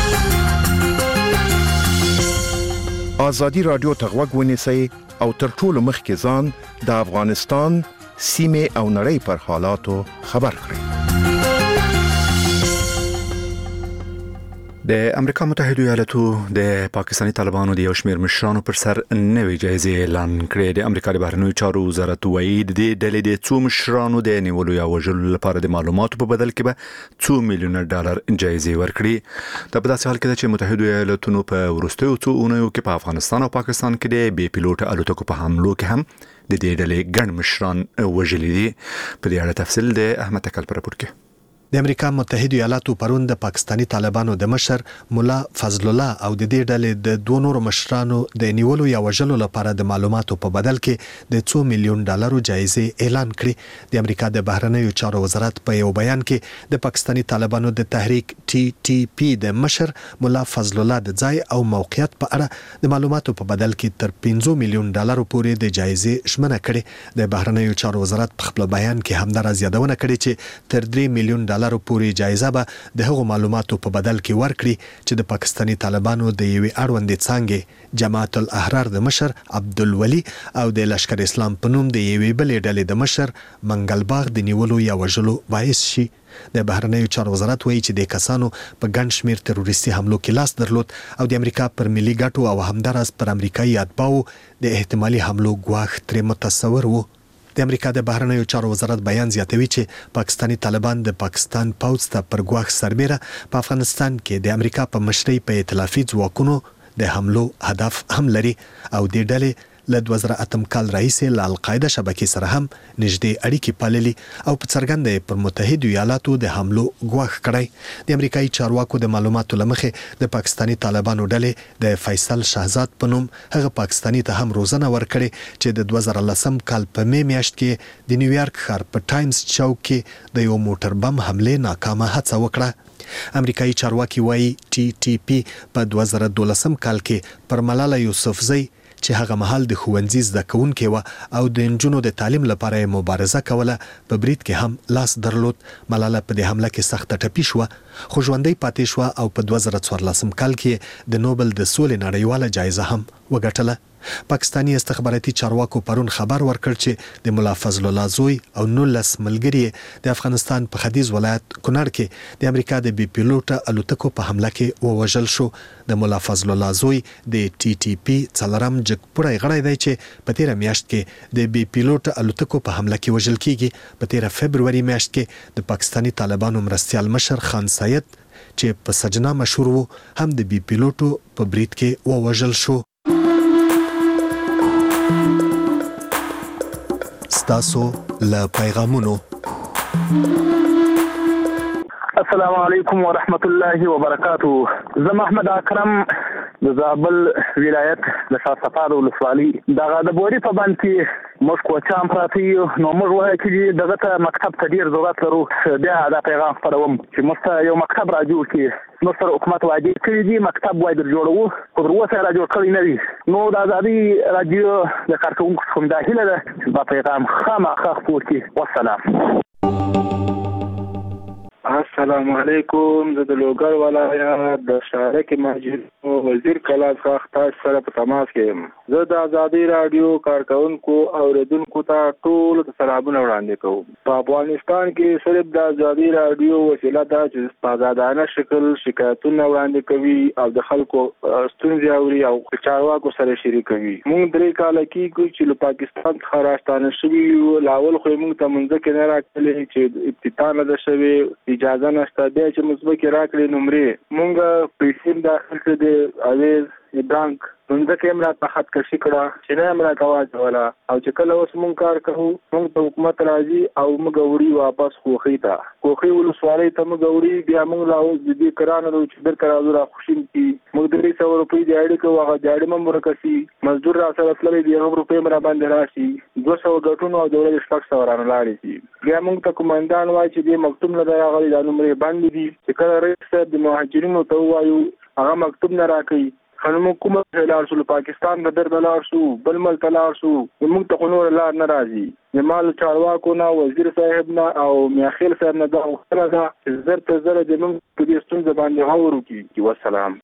ازادي راډیو ته غوږ ونیسئ او تر ټولو مخکې ځان د افغانستان سیمې او نړۍ پر حالاتو خبر کړئ. د امریکا متحده ایالاتو د پاکستاني طالبانو د یو شمېر مشرانو پر سر نوې جایزې اعلان کړې. د امریکا د بهرنیو چارو وزارت وایي د دې ډلې د څو مشرانو د نیولو یا وژلو لپاره د معلوماتو په بدل کې به څو میلیونه ډالر جایزې ورکړي. دا په داسې حال کې ده چې متحده ایالاتونو په وروستیو څو اونیو کې په افغانستان او پاکستان کې د بې پیلوټه الوتکو په حملو کې هم د دې ډلې ګڼ مشران وژلي دي. په دې اړه تفصیل د احمد تکل په راپور کې. د امریکا متحده ایالاتو پرون د پاکستانی طالبانو د مشر مولا فضل الله او د دې ډلې د دوه نورو مشرانو د نیولو یا وژلو لپاره د معلوماتو په بدل کې د څو میلیون ډالرو جایزې اعلان کړې. د امریکا د بهرنیو چارو وزارت په یو بیان کې د پاکستانی طالبانو د تحریک ټي ټي پی د مشر مولا فضل الله د ځای او موقعیت په اړه د معلوماتو په بدل کې تر پنځه میلیون ډالرو پورې د جایزې شمنه کړې. د بهرنیو چارو وزارت په خپل بیان کې همدارا زیاتونه کړې چې تر درې میلیون ډالرو پورې جایزه به د هغو معلوماتو په بدل کې ورکړي چې د پاکستانی طالبانو د یوې اړوندې څانګې جماعت الاحرار د مشر عبدالولي او د لشکر اسلام په نوم د یوې بلې ډلې د مشر منګلباغ د نیولو یا وژلو باعث شي. د بهرنیو چارو وزارت وایي چې د کسانو په ګڼ شمېر تروریستي حملو کې لاس درلود او د امریکا پر ملي ګټو او همداراز پر امریکایي اتباعو د احتمالي حملو ګواښ ترې متصور وو. د امریکا د بهرنیو چارو وزارت بیان زیاتوي چې پاکستانی طالبان د پاکستان پوځ ته پر ګواښ سربېره په افغانستان کې د امریکا په مشرۍ په ائتلافي ځواکونو د حملو هدف هم لري او د ډلې له دوه زره اتم کال راهیسې له القاعده شبکې سره هم نږدې اړیکې پاللي او په څرګنده په متحده ایالاتو د حملو ګواښ کړی. د امریکایي چارواکو د معلوماتو لمخې د پاکستاني طالبانو ډلې د فیصل شهزاد په نوم هغه پاکستاني ته هم روزنه ورکړې چې د دوه زره لسم کال په می میاشت کې د نیویارک ښار په ټایمز چوک کې د یو موټر بم حمله ناکامه هڅه وکړه. امریکایي چارواکي وایي ټي ټي پی په دوه زره دولسم کال کې پر ملاله یوسفزۍ چې هغه مهال د ښوونځي زده کوونکې وه او د نجونو د تعلیم لپاره یې مبارزه کوله په برید کې هم لاس درلود. ملاله په دې حمله کې سخته ټپي شوه خو ژوندۍ پاتې شوه او په دوه زره څوارلسم کال کې د نوبل د سولې نړیواله جایزه هم وګټله. پاکستاني استخباراتي چارواکو پرون خبر ورکړ چې د ملا فضل الله زوی او نولس ملګري د افغانستان په ختیځ ولایت کونړ کې د امریکا د بي پیلوټ الوتکو په حمله کې ووژل شو. د ملا فضل الله زوی د ټي ټي پی څلورم جګپوړی غړی دی چې په تیره میاشت کې د بي پیلوټ الوتکو په حمله کې وژل کیږي. په تیره فبروري میاشت کې د پاکستاني طالبانو مرستیال مشر خان سید چې په سجنا مشهور وو هم د بي پیلوټو په برید کې ووژل شو. ستاسو له پیغامونو. السلام علیکم ورحمت الله وبرکاته. زه محمد اکرم د زابل ولایت د شاه صفا د ولسوالۍ دغه د بوري په بند کې موږ کوچام پراته یو نو موږ وایو چې دغه ته مکتب ته ډیر ضرورت لرو. بیا دا پیغام خپروم چې موږ یو مکتب را جوړ کړي. نو سره حکومت وعده کړی دی مکتب وای در جوړو خو تر اوسه را جوړ کړی نه دی. نو د ازادي رادیو د کارکونکو کوم داخله ده چې دا پیغام خامخا خپور کړي. والسلام. السلام علیکم. زه د لوګر ولایت د شارک ماجد وزیر کلاس خاص سره په تماس کې یم. زه د ازادي رادیو کارکونکو او اوریدونکو ته ټول سلامونه وړاندې کوم. په افغانستان کې صرف د ازادي رادیو وسیله ده چې په آزادانه شکل شکایتونه وړاندې کوي او د خلکو ستونزې اوري او چارواکو سره شریکوي. موږ درې کاله کېږي چې له پاکستان څخه راستانه شوي یو. لاول خو موږ ته منځکې نه راکړلې چې ابتدا نه ده شوې اجازه نشته. بیا چې مثبت راکړي نمرې مونږ پیسې داخل کړې د اویز بانک منځکې هم راته خط کشي کړه چې نه هم راته واچوله او چې کله اوس مونږ کار کوو مونږ ته حکومت راځي او موږ وړي واپس کوخۍ ته کوخۍ ولسوالۍ ته موږ وړي. بیا موږ لا اوس د دې کرانه رو چې درکه راځو را خوشیم کړي. موږ درې سوه روپۍ دیاړي کوو هغه دیاړي هم ورکسي. مزدور را سره تللی دی هغه روپۍ هم را باندې راشي. دوه سوه ګټونو او د ورځې شپږ سوه رانه لاړې شي. بیا موږ ته قومندان وایي چې دې مکتوب نه دی راغلی دا نمرې بندې دي. چې کله رئیس صاحب د مهاجرینو ته ووایو هغه مکتوب نه راکوي. خو موږ کومه لاړ شو پاکستان د در لاړ شو بل ملک لاړ شو موږ ته نور لار نه راځي. د مال چارواکو نه وزیر صاحب نه او میاخیل صاحب نه دا وختره ده چې زر په زر د موږ په دې ستونزه باندې غور وکړي. والسلام.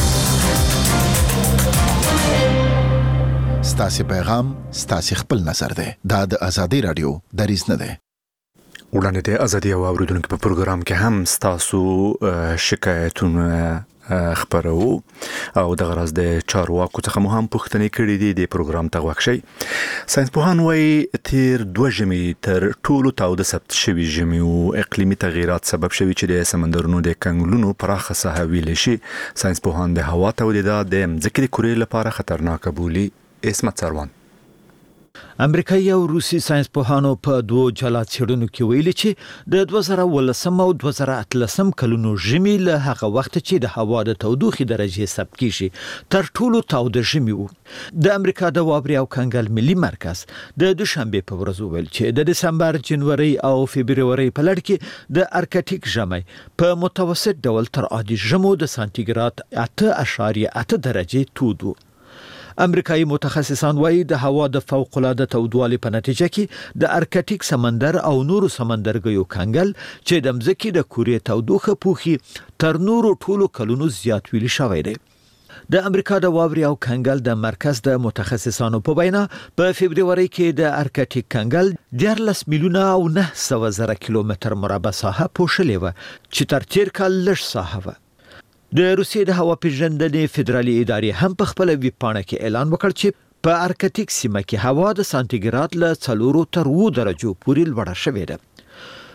ستاسو پیغام ستاسو خپل نظر ده. دا د ازادي رادیو دریځ نه ده. وړاندې د ازادي او اوریدونکو په پروګرام کې هم ستاسو شکایتونه خبرو او د غرض د چارواکو څخه مو هم پوښتنې کړې دي. د پروګرام ته وښی ساينس پوهان وايي تیر دوه ژمي تر ټولو تاوده ثبت شوي ژمي او اقلیمي تغیرات سبب شوي چې د سمندرونو د کنګلونو پراخه ساحه ویل شي. ساينس پوهان د هوا تودیدات د ځمکې د کورې لپاره خطرناک بولي. اسمت سروان. امریکایي او روسي ساينس پوهانو په دوه جلا څېړنو کې ویلي چې د دوه زره ولسم او دوه زره اتلسم کلونو ژمي له هغه وخت چې د هوا د تودوخې درجه ثبت کیږي تر ټولو تاوده ژمي وو. د امریکا د واوري او کنګل ملي مرکز د دوشنبه په ورځ ویل چې د دسمبر، جنوري او فبرवरी په لړ کې د ارکټیک ژمي په متوسط ډول تر عادي ژمو د سانتیګراد اته اعشاریه اته درجه تود وو. امریکایي متخصصان وایي د هوا د فوق العاده تودوالي په نتیجه کې د ارکټیک سمندر او نورو سمندرګیو کنګل چې د مځکې د کورې تودوخه پوخي تر نورو ټولو کلونو زیات ویل شوی دی. د امریکا د واوري او کنګل د مرکز د متخصصانو په وینا په فبرवरी کې د ارکټیک کنګل دیارلس میلیونه او نه سوه زره کیلومتر مربع ساحه پوښلې و چې تر تیر کال لږ ساحه و. د روسیې د هوا پیژندنې فدرالي ادارې هم په خپل ویب پاڼه کې اعلان وکړ چې په ارکټیک سیمه کې هوا د سانتیګراد له څلورو تر اووه درجو پورې لوړه شوې ده.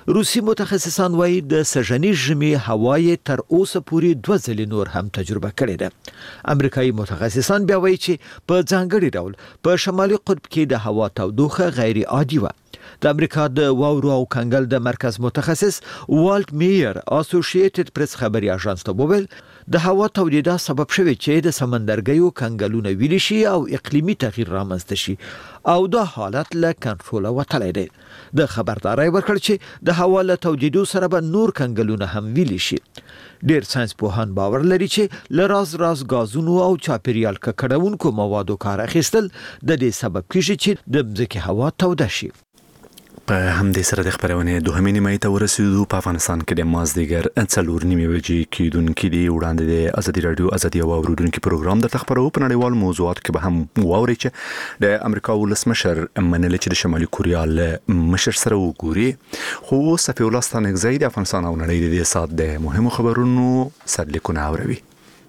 روسي متخصصان وایي د سژنې ژمي هوا یې تر اوسه پورې دوه ځلې نور هم تجربه کړې ده. امریکایي متخصصان بیا وایي چې په ځانګړي ډول په شمالي قطب کې د هوا تودوخه غیر عادي وه. د امریکا د واورو او کنګل د مرکز متخصص والټ میر اسوسییټډ پریس خبري اژانس ته وویل د هوا تودیدا سبب شوی چې د سمندرګیو کنګلونه ویلې شي او اقلیمي تغییر رامنځته شي او دا حالت له کنټروله وتلی دی. د خبرداري ورکړ چې د هوا له تودیدو سره به نور کنګلونه هم ویلې شي. ډیر ساينس پوهان باور لري چې له راز راز غازونو او چاپیریال ککړونکو موادو کار اخیستل د دې سبب کیږي چې د ځمکې هوا توده شي. په همدې سره د خبرونه دوهمې نیمه ته ورسېدو. په افغانستان کې د مازدیګر څلور نیمې بجې کېدونکې دی وړاندې د ازادي رادیو ازادي او اوریدونکو پروګرام درته خبرو په نړیوال موضوعات کې به هم واوري چې د امریکا ولسمشر منل چې د شمالي کوریا له مشر سره وګوري. خو صفي الله ستانګزی د افغانستان او نړۍ د سات د مهمو خبرونو سرلیکونه اوروي.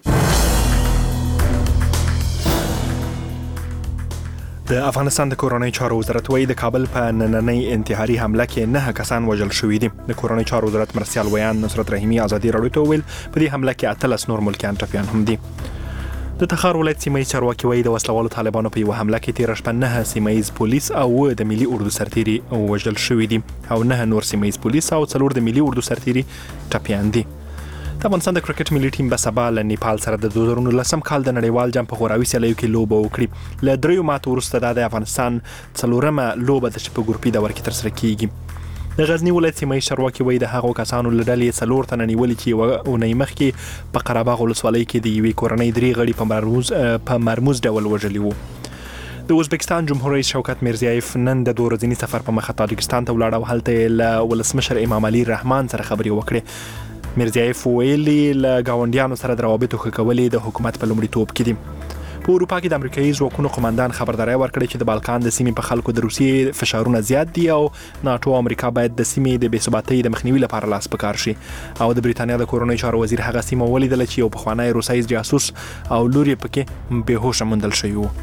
د افغانستان د کورونی چارو وزارت وایي د کابل په نننۍ انتحاري حمله کې نه کسان وژل شوي دي. د کورونی چارو وزارت مرستیال ویان نصرت رحیمی ازادي راډیو ته ویل په دې حمله کې اتلس نور ملکیان ټپیان هم دي. د تخار ولایت سیمه چارواکي وایي د وسلوالو طالبانو په یو حمله کې تیر شپه نه سیمه پولیس او د ملي اردو سرتیري وژل شوي دي او نه نور سیمه پولیس او څلور د ملي اردو سرتیري ټپیان دي. د افغانستان د کرکټ ملي ټیم به سبا له نیپال سره د دوه زره نولسم کال د نړیوال جام په غوراوي سیالیو کې لوبه وکړي. له دریو ماتو وروسته د افغانستان څلورمه لوبه ده چې په ګروپي دور کې ترسره کیږي. د غزنی ولایت سیمه چارواکي وایي د هغو کسانو له ډلې څلور تنه نیولي چې یوه اونۍ مخکې په قره باغ ولسوالۍ کې د یوې کورنۍ درې غړي په مرموز په مرموز ډول وژلي وو. د ازبکستان جمهور رئیس شوکت میرزیایف نن د دوه ورځني سفر په مخه تاجکستان ته ولاړ او هلته له ولسمشر امام علي رحمان سره خبرې وکړې. میرزیایف ویلي له ګاونډیانو سره د روابطو ښه کولې د حکومت په لومړیتوب کې دي. په اروپا کې د امریکایي ځواکونو قومندان خبرداری ورکړی چې د بالکان د سیمې په خلکو د روسیې فشارونه زیات دي او ناتو او امریکا باید د سیمې د بې ثباتۍ د مخنیوي لپاره لاس په کار شي. او د بریتانیا د کورونی چارو وزیر هغه سیمه ولیدله چې یو پخوانی روسي جاسوس او لور یې پکې بېهوشه موندل شوی وو.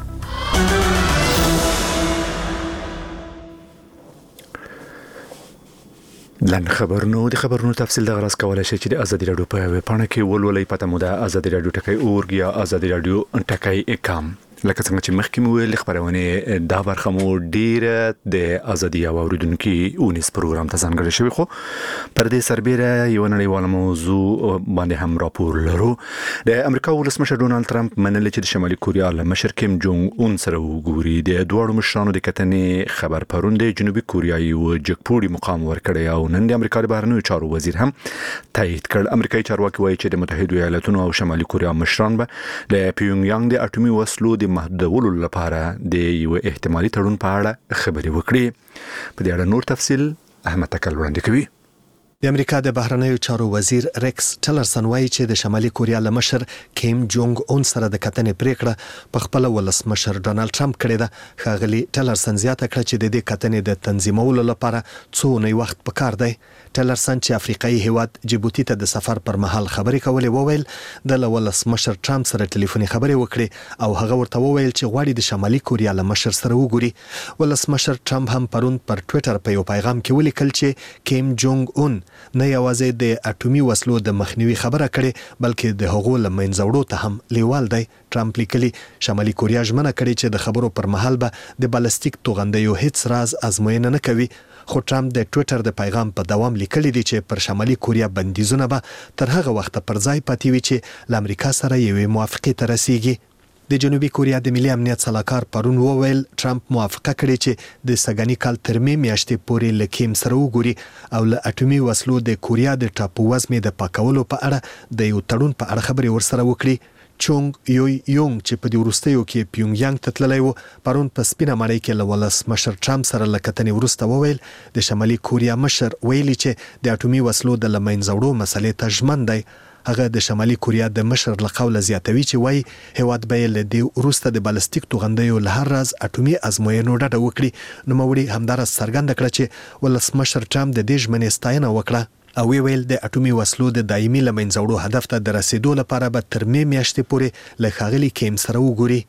لن خبرونو د خبرونو تفصیل د غرض کولای شي چې د ازادي رادیو په ویب پاڼه کې ولولئ. پته مو ده ازادي رادیو ټکی اورګ یا ازادي رادیو ټکی کام. لکه څنګه چې مخکې مو ویل خبرونه دا برخه مو ډیره د ازادي او اوریدونکو اونیس پروګرام ته ځانګړی شوی خو پر دې سربېره یو نړیواله موضوع باندې هم راپور لرو. د امریکا ولسمشر ډونالد ټرمپ منل چې د شمالي کوریا له مشر کیم جونګ اون سره وګوري. د دوه مشرانو د کتنې خبر پرون د جنوبي کوریا یو جګپوړي مقام ورکړی او نن د امریکا د بهرنیو چارو وزیر هم تایید کړ. امریکایي چارواکي وایي چې د متحده ایالاتونو او شمالي کوریا مشران به د پیونګ یانګ د اټومي وسلو د محدودولو لپاره د یو احتمالي تړون په اړه خبرې وکړي. په دې اړه نور تفصیل احمد تکل وړاندې کوي. د امریکا د بهرنیو چارو وزیر ریکس ټلرسن وایي چې د شمالي کوریا له مشر کیم جونګ اون سره د کتنې پریکړه په خپل ولسمشر ډونالد ټرمپ کړې ده. ښاغلي ټلرسن زیاته کړه چې د دې کتنې د تنظیمولو لپاره څو اونۍ وخت پکار دی. ټلرسن چې افریقایي هیواد جیبوتي ته د سفر پر مهال خبرې کولې وویل د ولسمشر ټرمپ سره ټلیفوني خبرې وکړي او هغه ورته وویل چې غواړي د شمالي کوریا له مشر سره وګوري. ولسمشر ټرمپ هم پرون پر ټوئیټر په یو پیغام کې ولیکل چې کیم جونګ اون نه یوازې د اټومي وسلو د مخنیوي خبره کړې بلکې د هغو له منځوړو ته هم لیوال دی. ټرمپ لیکلي شمالي کوریا ژمنه کړې چې د خبرو پر مهال به د بالستیک توغندیو هیڅ راز ازموینه نه کوي. خو ټرمپ د ټوئیټر د پیغام په دوام لیکلي دي چې پر شمالي کوریا بندیزونه به تر هغه وخت پر ځای پاتې وي چې له امریکا سره یوې موافقې ته رسیږي. د جنوبي کوریا د ملي امنیت سلاکار پرون وویل ټرمپ موافقه کړې چې د سګنی کال تر می میاشتې پورې له کیم سره وګوري او له اټومي وسلو د کوریا د ټاپو وزمې د پاکولو په اړه د یو تړون په اړه خبرې ورسره وکړي. چونګ یوی یونګ چې په دې وروستیو کې پیونګ یانګ ته تللی و پرون په سپینه ماڼۍ کې له ولسمشر ټرمپ سره له کتنې وروسته وویل د شمالي کوریا مشر ویلي چې د اټومي وسلو د له منځه مسلې ته ژمن دی. هغه د شمالي کوریا د مشر له قوله زیاتوي چې وایي هیواد به له دې وروسته د بالستیک توغندیو له هر راز اټومي ازموینو ډډه وکړي. نوموړي همدارس څرګنده کړه چې ولسمشر ټرمپ د دې ژمنې ستاینه وکړه او ویل د اټومي وسلو د دایمي لمنځوړو هدف ته د رسیدو لپاره به تر می میاشتې پورې له ښاغلي کیم سره وګوري.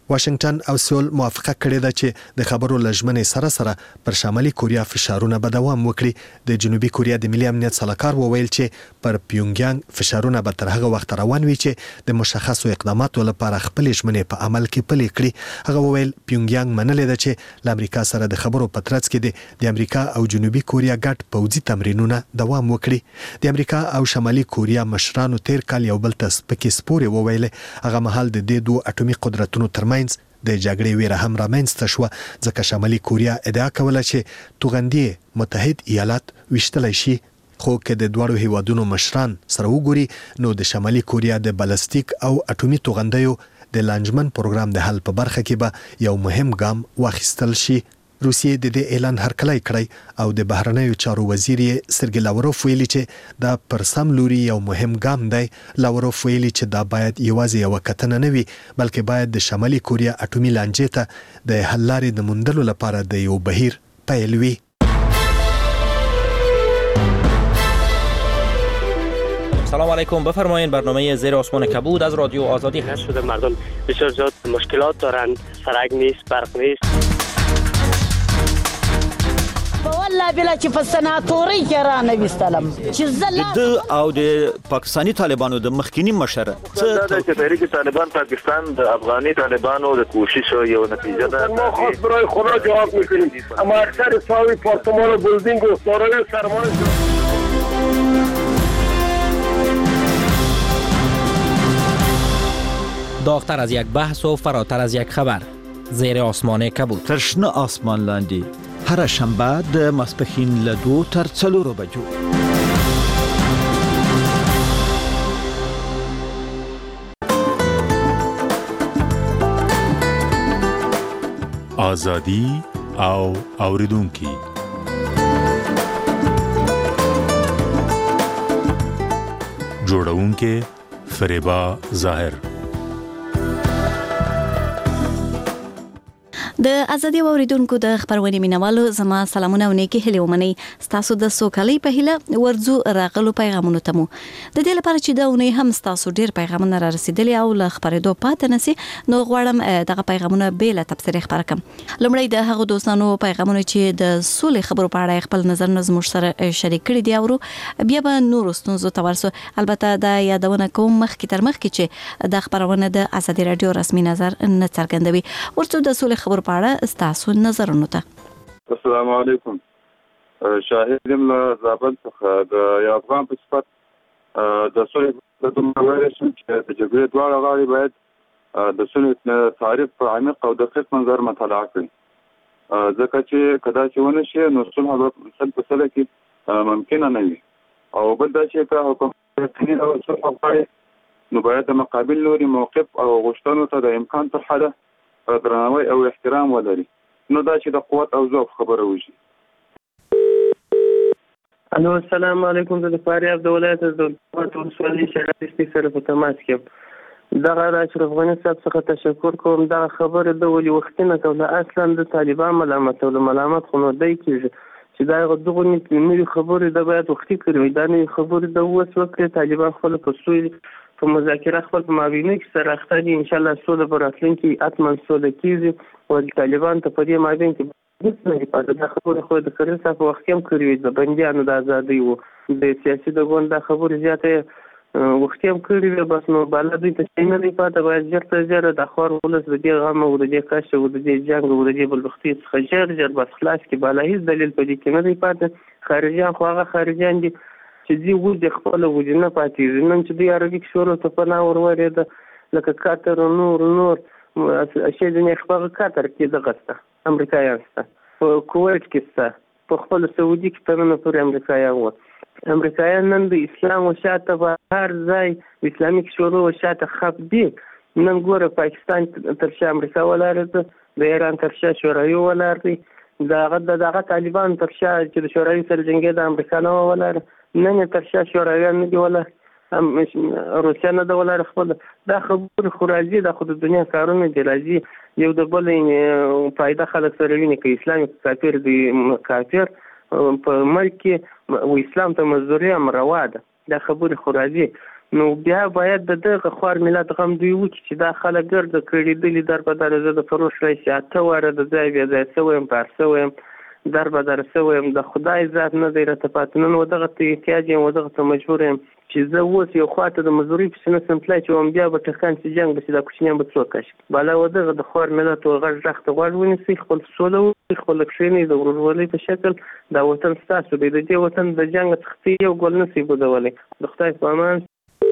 واشنگټن او سول موافقه کړې ده چې د خبرو لژمنې سره سره پر شمالي کوریا فشارونه به دوام وکړي. د جنوبي کوریا د ملي امنیت سلاکار وویل چې پر پیونګیانګ فشارونه به تر هغه وخت روان وي چې د مشخصو اقداماتو لپاره خپل ژمنې په عمل کې پلي کړي. هغه وویل پیونګیانګ منلې ده چې له امریکا سره د خبرو په ترڅ کې د امریکا او جنوبي کوریا ګډ پوځي تمرینونه دوام وکړي. د امریکا او شمالي کوریا مشرانو تیر کال یو بل ته سپکې سپورې وویلې. هغه مهال د دې دوه اټومي قدرتونو ترمنځ د جګړې ویره هم رامنځته شوه، ځکه شمالي کوریا ادعا کوله چې توغندي متحد ایالات ویشتلی شي. خو که د دواړو هیوادونو مشران سره وګوري نو د شمالي کوریا د بالستیک او اټومي توغندیو د لانجمن پروګرام د حل په برخه کې به یو مهم ګام واخیستل شي. روسیې د دې اعلان هرکلی کړی او د بهرنیو چارو وزیر یې سرګی لاوروف ویلي چې دا پر سم لوري یو مهم ګام دی. لاوروف ویلي چې دا باید یوازې یو کتنه نه وي، بلکې باید د شمالي کوریا اټومي لانجې ته د حل لارې د موندلو لپاره د یو بهیر پیل وي. سلام علیکم، بفرمایید. برنامه زیر آسمان کبود از رادیو آزادی هست. شده مردم بسیار زیاد مشکلات دارند، سرک نیست، برق نیست. والله بلا چې په سناتوري کې را نه وستلم چې زلا د او د پاکستانی طالبانو د مخکینی مشر څه د تحریک طالبان پاکستان د افغاني طالبانو د کوشش یو نتیجه ده. ما خاص برای خدا جواب میکنیم، اما اکثر ساوی پارتمان بلدینگ و سارای سرمان داغتر از یک بحث و فراتر از یک خبر. زیر آسمان کبود. ترشنه آسمان لاندی هر شنبه د ماسپښین له دوو تر څلورو بجو. آزادی او اوریدونکي جوړونکي فریبا ظاهر. د ازادي اوریدونکو د خبرونه مینوالو زما سلامونه او نیکی هلي ومني. تاسو د سوکالي په هله ورځو راغلو پیغامونو ته مو د دې لپاره چې دا ونی هم تاسو ډیر پیغامونه را رسیدلي او ل خبرېدو پاتې نسی نو غواړم دغه پیغامونه به له تفسیر خبر کم. لمړی د هغو دوستانو پیغامونه چې د سولې خبرو په اړه خپل نظر نظم سره شریک کړي دي او بیا به نور ستونزو تورسو. البته د یادونه کوم مخکې تر مخکې چې د خبرونه د ازادي رادیو رسمي نظر نه څرګندوي. ورته د سولې خبرو په اړه ستاسو نظرونه ته. السلام علیکم. شاهدیم له زابل څخه د افغان په صفت د سولې د مبارزې چې د جګړې دواړه غاړې باید د سولې تعریف په عمیق او دقیق منظر مطالعه کړي، ځکه چې کدا چې ونه شي نو صلح به سل په سل کې ممکنه نه وي. او بل دا چې که حکومت او صلح غواړي نو باید د مقابل لوري موقف او غوښتنو ته د امکان تر حده درناوی او احترام ولري، نو دا چې د قوت او ضعف خبره وشي. الو السلام علیکم. د فاریاب د ولایت د ولسوالۍ شهرستي سره په تماس کې دغه اشرف غنی صاحب څخه تشکر کوم. دا خبره د ولي وختونه کوله اصلا د طالبان ملامت او ملامت خو نو دی کیږي چې دا دغه نوې خبره د باید وختي کړی دا نوې خبره د وس وکړي. طالبان خپل په سوی په مذاکره خپل په مابینه کې سره اختیاري ان شاء الله سوله براتلونکي اتمن سوله کیږي او طالبان ته په دې مابین کې د پاره خبره خو د کړي صاحب وخت هم کړی د بنديانو د ازادۍ او د سیاسي د ګوند د خبره زیاته وخت هم کړی بس نو بالا دوی ته څنګه نه پاتې باید ژر ژر د خور ولس د دې غم او د دې کاش او د دې جنگ او د دې بلبختي څخه ژر ژر بس خلاص کې بالا هیڅ دلیل په دې کې نه پاتې. خارجيان خو هغه خارجيان دي چې دی و د خپل وجنه پاتې نن چې د عربي شورو ته په ناور ورید لکه کاتر نور نور اشي د نه خبره کاتر کې د غسته امریکایان سره په کویت کې سره په خپل سعودي کې په نن پر امریکایان و امریکایان نن د اسلام او شاته په هر ځای اسلامي شورو او شاته خپ دي. نن ګوره پاکستان تر شا امریکا ولارته، د ایران تر شا شوروي ولارته، دغه دغه طالبان تر شا چې د شوروي سره جنگي د امریکا نه ولاره، نن تر شا شورویان نه دی ولا روسیا نه د ولا خپل. دا خبر خورازي د خود دنیا کارونه دی راځي یو د بل فائدہ خلک سره ویني کې اسلامي کافر دی کافر په ملک او اسلام ته مزدوري امروا ده. دا خبر خورازي نو بیا باید د دغه خوار ملت غم دوی وکړي چې دا خلک ګرده کړېدلي در په در زه د فروش رئیس اته واره د ځای بیا ځای سوی یم پار سوی یم در به در سوی یم د خدای ذات نه دی راته پاتې نن ودغه ته احتیاج یم ودغه ته مجبور یم چې زه اوس یو خوا ته د مزدورۍ پسې نسم تللی چې وم بیا به ټکان چې جنګ به شي دا کوچنیان به څوک کشي بالا ودغه د خوار ملت غږ غږ ته غوږ ونیسئ خپل سوله وکړئ خپله کښېنئ د ورورولۍ په شکل دا وطن ستاسو دی د دې وطن د جنګ څخه یو ګل نسئ بودولی د خدای په امان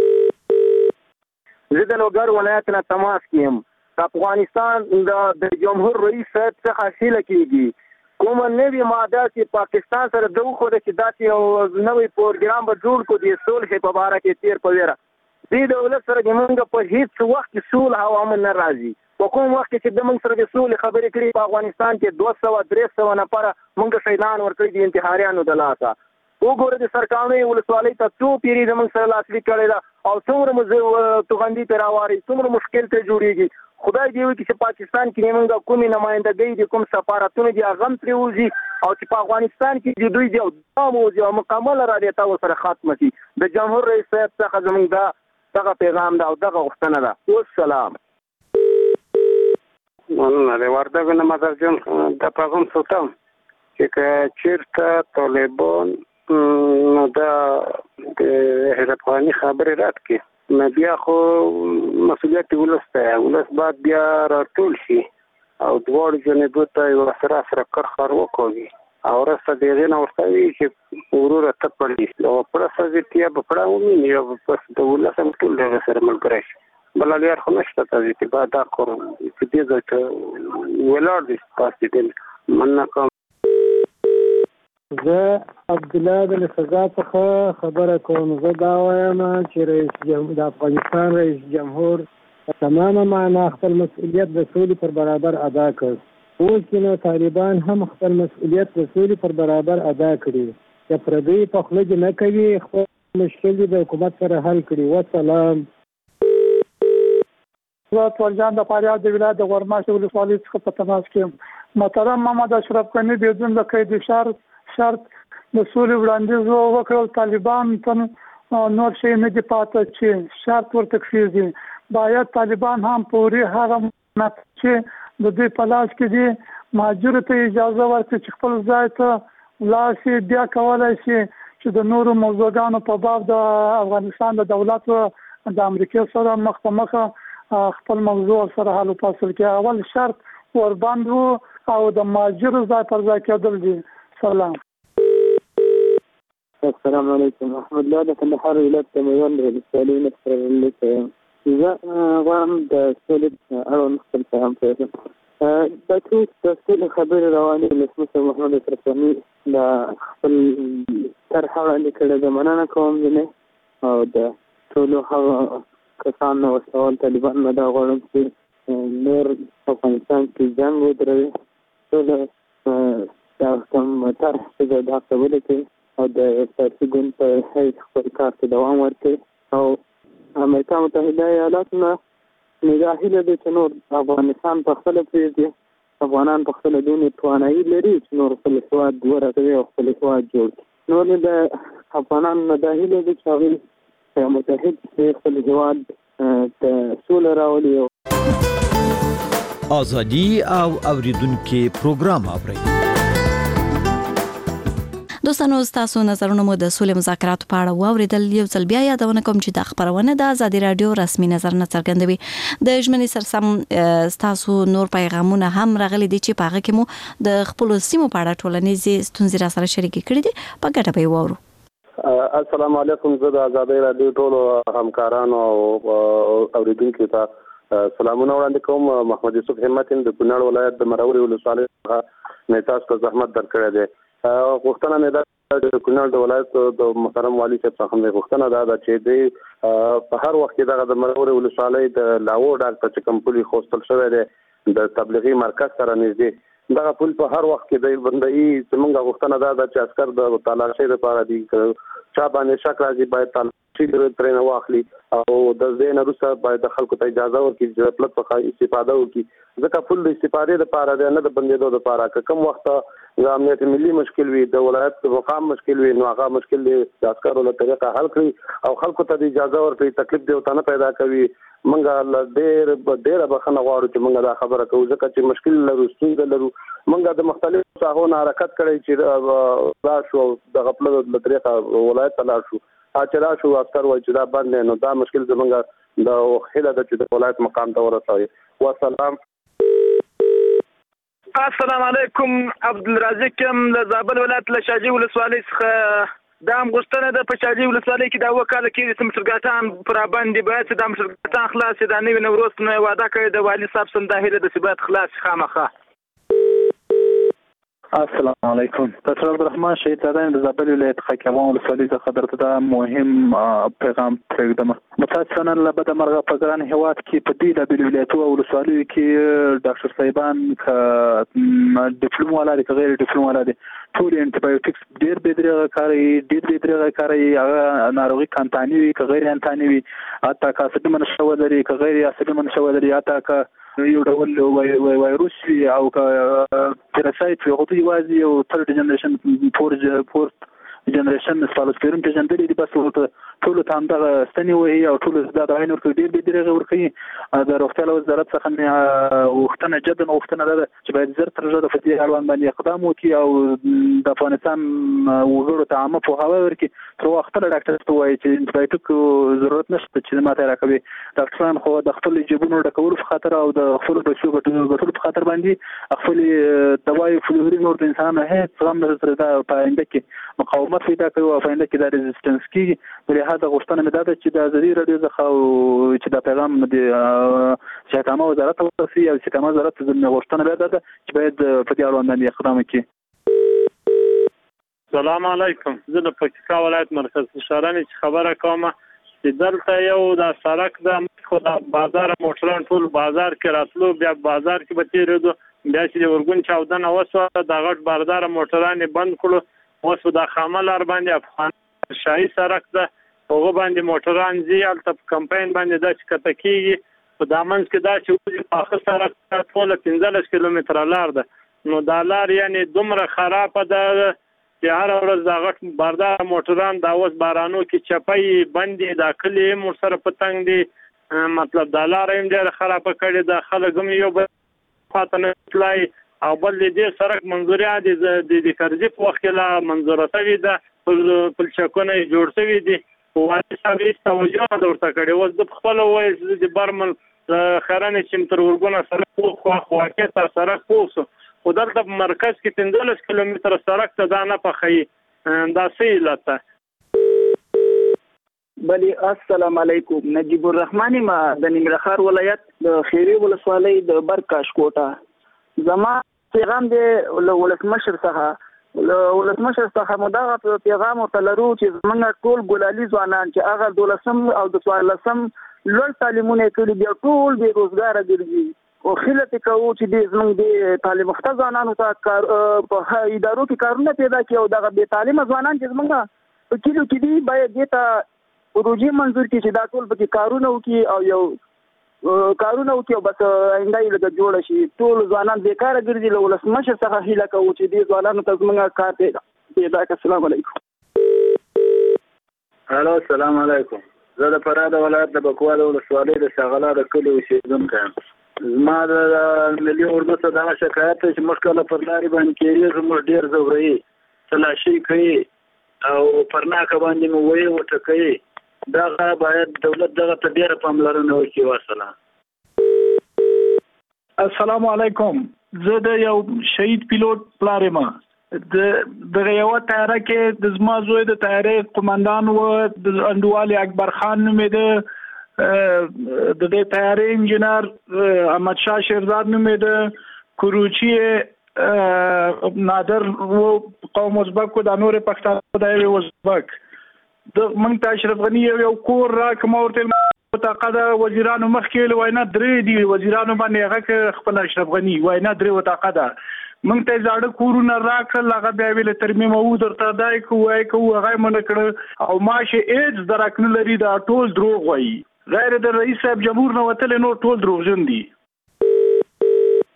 زه د لوګر ولایت نه تماس کې یم د افغانستان د جمهور رئیس صاحب څخه حاصله کېږي کومه نوې ماده چې پاکستان سره د وښوده چې داسې یو نوی پروګرام به جوړ کړو د صلحې په باره کې تېر په ویره دې دولت سره زموږ په هېڅ وخت کې صلح او امن نه راځي په کوم وخت کې چې د موږ سره د صلحې خبرې کړي په افغانستان کې دوه سوه درې سوه نفره موږ شهیدان ورکړي دي انتحاریانو د لاسه وګوره د سرکاڼۍ ولسوالۍ ته څو پیري زموږ سره لاسلیک کړی ده او څومره مو توغندي پرې راواري څومره مشکل ترې جوړېږي خدای دې وکړي چې پاکستان کې زموږ کومې نمایندګۍ دي کوم سفارتونه دي هغه هم ترې وځي او چې په افغانستان کې چې دوی دي او دوام وځي او مکمله رابطه ورسره ختمه شي د جمهور رئیس صاحب څخه زموږ دا دغه پیغام ده او دغه غوښتنه ده والسلام مننه د وردګو نه مدر جان د پیغام سوتم چې که چېرته طالبان نو دا د حضرت خاني خبرې رد کړي نو بیا خو مسؤلیت ولس دی ولس باید بیا راټول شي او دواړو جانبو ته یوه سره سره کرښه وکوي او وروسته د هغې نه ورته وایي چې وروره ته پړې او پړه سازي یا به پړه ومیني یا به بس د ولس هم ټول د هغې سره ملګری شي بله لار خو نشته تاسې چې باید دا کار چې دې ځای ته ولاړ دي پاسېدل مننه کوم زه عبدالله د لفظا څخه خبره کوم زه دا وایم چې رئیس د افغانستان رئیس جمهور په تمامه معنا خپل مسؤلیت د سولې پر برابر ادا کړ اوس چې نو طالبان هم خپل مسؤلیت د سولې پر برابر ادا کړي چې پردی په خوله کې نه کوي خپل مشکل د حکومت سره حل کړي وسلام زه ټولجان د فاریاب د ولایت د غورماشي ولسوالۍ څخه په تماس کې یم محترم محمد اشرف غني بدون د قید شرط شرط د سولې وړاندیز وکړل طالبان ته نور شي نه دي پاتې چې شرط ورته کېږي باید طالبان هم پوری هغه چې د دې په لاس کې دي مهاجر ته اجازه ورکړي چې خپل ځای ته لاسي بیا کولای شي چې د نورو موضوعاتو په باب د افغانستان د دولت د امریکا سره مخ په مخ خپل موضوع سره حل وپاسل کې اول شرط ورباند او د مهاجر ځای پر ځای کېدل دي سلام السلام علیکم احمد الله د کندهار ولایت د میوند ولسوالۍ نه سره زه غواړم د سولې اړوند خپل پیغام پرېږدم دا چې د سولې خبرې روانې ولسمشر محمد اشرف غني د خپل طرحه وړاندې کړې ده مننه کوم ځینې او د ټولو هغه کسانو وسول طالبان نه دا غواړم چې نور افغانستان کې جنګ ودروي ټول دا کوم طرح چې دا خبرې کوي او د سیاسي ګوند په حیث خپل کار ته دوام ورکړي او امریکا متحده ایالاتو نه نگاه هیله ده چې نور افغانستان په خپله پرېږدي افغانان په خپله دونې توانایي لري چې نور خپل هېواد ورغوي او خپل هېواد جوړ کړي نور د افغانانو نه دا هیله ده چې هغوی متحد شي خپل هېواد ته سوله راولي ازادي او اوریدونکو پروګرام اورئ دوستانو تاسو نظرونه مو د سولې مذاکرات په اړه واوریدل یو ځل بیا یادونه کوم چې د خبرونه د ازادي رادیو رسمي نظر نه څرګندوي د ژمنې سرسم تاسو نور پیغامونه هم راغلي دي چې پاغه کې مو د خپل سیمو په اړه ټولنیزې ستونزې را سره شریک کړي دي په ګټه به وورو السلام علیکم زه د ازادي رادیو ټولو همکارانو او اوریدونکو ته سلامونه وړاندې کوم محمد یوسف همت د کونړ ولایت د مراوري ولسوالۍ څخه نه تاسو ته زحمت درکړی دی غوښتنه مې ده د کونړ د ولایت د محترم والي صاحب څخه مې غوښتنه ده چې د په هر وخت کې دغه د مراوري ولسوالۍ د لاوو ډاکټر چې کوم پولي خوستل شوی دی د تبلیغي مرکز سره نږدې دغه پول په هر وخت کې د بندي زمونږ غوښتنه ده چې عسكر د تلاشۍ لپاره دي چا باندې شک راځي باید تلاشۍ ترې نه واخلي او د دې نه وروسته باید د خلکو ته اجازه ورکړي چې د پلت څخه استفاده وکړي ځکه پول د استفادې لپاره دی نه د بندېدو لپاره که کوم وخت د امنیت ملي مشکل وي د ولایت د مقام مشکل وي نو هغه مشکل دی د عسکرو له طریقه حل کړي او خلکو ته د اجازه ورکړي تکلیف دی وته نه پیدا کوي منګه ډېر ډېر بخنه غواړو چې منګه دا خبره کوو ځکه چې مشکل لرو ستونزه لرو منګه د مختلفو ساحو نه حرکت کړی چې دا شو د غپل د طریقه ولایت ته لاړ شو چې دا شو عسکر وایي چې دا بند نو دا مشکل زمونږ د خله د چې د ولایت مقام ته ورسوي والسلام. السلام علیکم عبدالرزاق یم له زابل ولایت له شاجوی ولسوالۍ څخه دا هم غوښتنه ده په شاجوی ولسوالۍ کې دا اووه کاله کېږي چې مشرګټان پر باندې باید چې دا مشرګټان خلاص شي دا نوي نوروز نه وعده کړې د والي صاحب څخه دا هیله ده چې باید خلاص شي خامخا. السلام علیکم. ډاکټر عبدالرحمن شهید زاده د زابل ولایت خاکیوان ولسوالۍ څخه درته دا مهم پیغام پرېږدم. متاسفانه له بده مرغه په ګران هېواد کې په دې بېلابېلو ولایتونو او ولسوالیو کې ډاکټر صاحبان که ډیپلوم والا دي که غیر ډیپلوم والا دي ټول انټيبیوټکس ډېر بې درېغه کاروي ډېر بې درېغه کاروي هغه ناروغي که انتاني وي که غیر انتاني وي حتی که عصبي منشأ ولري که غیر عصبي منشأ ولري حتی که یو ډول وایروس وي او که پیراسایت وي هغه ته یوازې یو تھرډ جنریشن فور فورث جنریشن سپالوسپیرم پېژندلي دي بس ورته ټولو ته همدغه ستنې وهي او ټولو دا دوايي نه ورکوي ډېر بې درېغه ورکوي. د روغتیا له وزارت څخه مې غوښتنه جدا غوښتنه ده چې باید زر تر ژره په دې اړوند باندې اقدام وکړي او د افغانستان وګړو ته عامه پوهاوی ورکړي تر هغه خپله ډاکټر ته ووایي چې انټيبیوټیک ضرورت نشته چې ماته یې راکوي. ډاکټران خو د خپل جیبونو ډکولو په خاطر او د خپلو پیسو ګټلو په خاطر باندې خپلې دوايي فلوري نور د انسانانو هېڅ غم نه سره دا په آینده کې مقاومت پیدا کوي او په آینده کې دا ریزسټنس کېږي. ولهدا غوښتنه مې دا ده چې د ازادي راډیو څخه چې دا پیغام د صحتامه وزارت ته ورسوي او صحتامه وزارت ته زموږ غوښتنه بیا دا ده چې باید په دې اړوند باندې اقدام وکړي. سلام علیکم. زه د پکتیکا ولایت مرکز شهرانې چې خبره کوم چې دلته یو د سړک د خو د بازار موټران ټول بازار کې راتلو بیا بازار کې به تېرېدو بیا چې د ورګون چاودنه وسوه د غټ بازار موټران بند کړو اوس د خامه لار باندې افغان شاهي سړک ده هغه باندې موټران ځي هلته په کمپاین باندې دا چې کته کېږي په دا منځ کې دا چې وځي پاخه سړک ټوله پنځلس کیلومتره لار ده نو دا لار یعنې دومره خرابه ده چې هره ورځ دا غټ بردار موټران دا اوس بارانو کې چپۍ بندې دا کلي هم ورسره په تنګ دي مطلب دا لاره هم ډېره خرابه کړې ده خلک هم یو بل خواته نه تلای او بل دې سړک منظوري د د کرزي په وخت کې لا منظوره شوې ده پلچکونه یې جوړ شوي دي والي صاحب هېڅ توجه نه ده ورته کړې اوس د خپله وویل چې د برمل خرنې چې تر ورګونه سړک پوخ واقع تر سړک پوخ شو خو دلته په مرکز کې پنځلس کیلومتره سړک ته دا نه پخوي دا څه علت ده. بلی السلام علیکم. نجیب الرحمن ما د ننګرهار ولایت د خیری ولسوالۍ د برکاش کوټه زما پیغام دی له ولسمشر څخه له ولسمشر څخه مو دغه پیغام ورته لرو چې زموږ ټول ګلالي ځوانان چې هغه دولسم او د څوارلسم لوړ تعلیمونه کړي بیا ټول بې روزګاره ګرځي او خلک کوو چې د زموږ د تعلیم یافته ځوانانو ته کار په ادارو کې کارونه پیدا کړي او دغه بې تعلیمه ځوانان چې زموږ په کلیو کې دي باید دې ته پروژې منظور کړي چې دا ټول پکې کارونه وکړي او یو کارونه وکړي او بس آینده یې لږ جوړه شي. ټول ځوانان بیکاره ګرځي له ولسمشر څخه هیله کوو چې دې ځوانانو ته زموږ کار پیدا پیدا کړي. السلام علیکم. هلو السلام علیکم. زه د فراه ولایت د بکوال ولسوالۍ د شغله د کلي اوسېدونکی یم. زما د ملي اردو څخه دغه شکایت دی چې موږ کله پر لارې باندې کېږي زموږ ډېر ځوروي تلاشي کوي او پر ناکه باندې مو ویې وټکوي دغه باید دولت دغه ته ډېره پاملرنه وکړي. وسلام. السلام علیکم. زه د یو شهید پیلوټ پلار یم. د دغه یوه طیاره کې د زما زوی د طیارې قمندان و د انډوالي اکبر خان نومېده د دې طیارې انجینر احمدشاه شیرزاد نومېده کروچي نادر و قوم ازبک و د نورې پښتانه د یوې ازبک د موږ ته اشرف غني یو یو کور راکړه ما ورته مطلقه د وزیرانو مخکې ویل وایي نه درې دي وزیرانو باندې هغه خپل اشرف غني وایي نه درې وطاقه ده موږ ته زاړه کورونه راکړل هغه بیا ویل ترمیم او درته دای کوو وایي کوو هغه یې منع کړه او معاش یې هېڅ درک نه لري دا ټول دروغ وایي غیر د رئیس صاحب جمهور نه وتلی نور ټول دروغجن دي.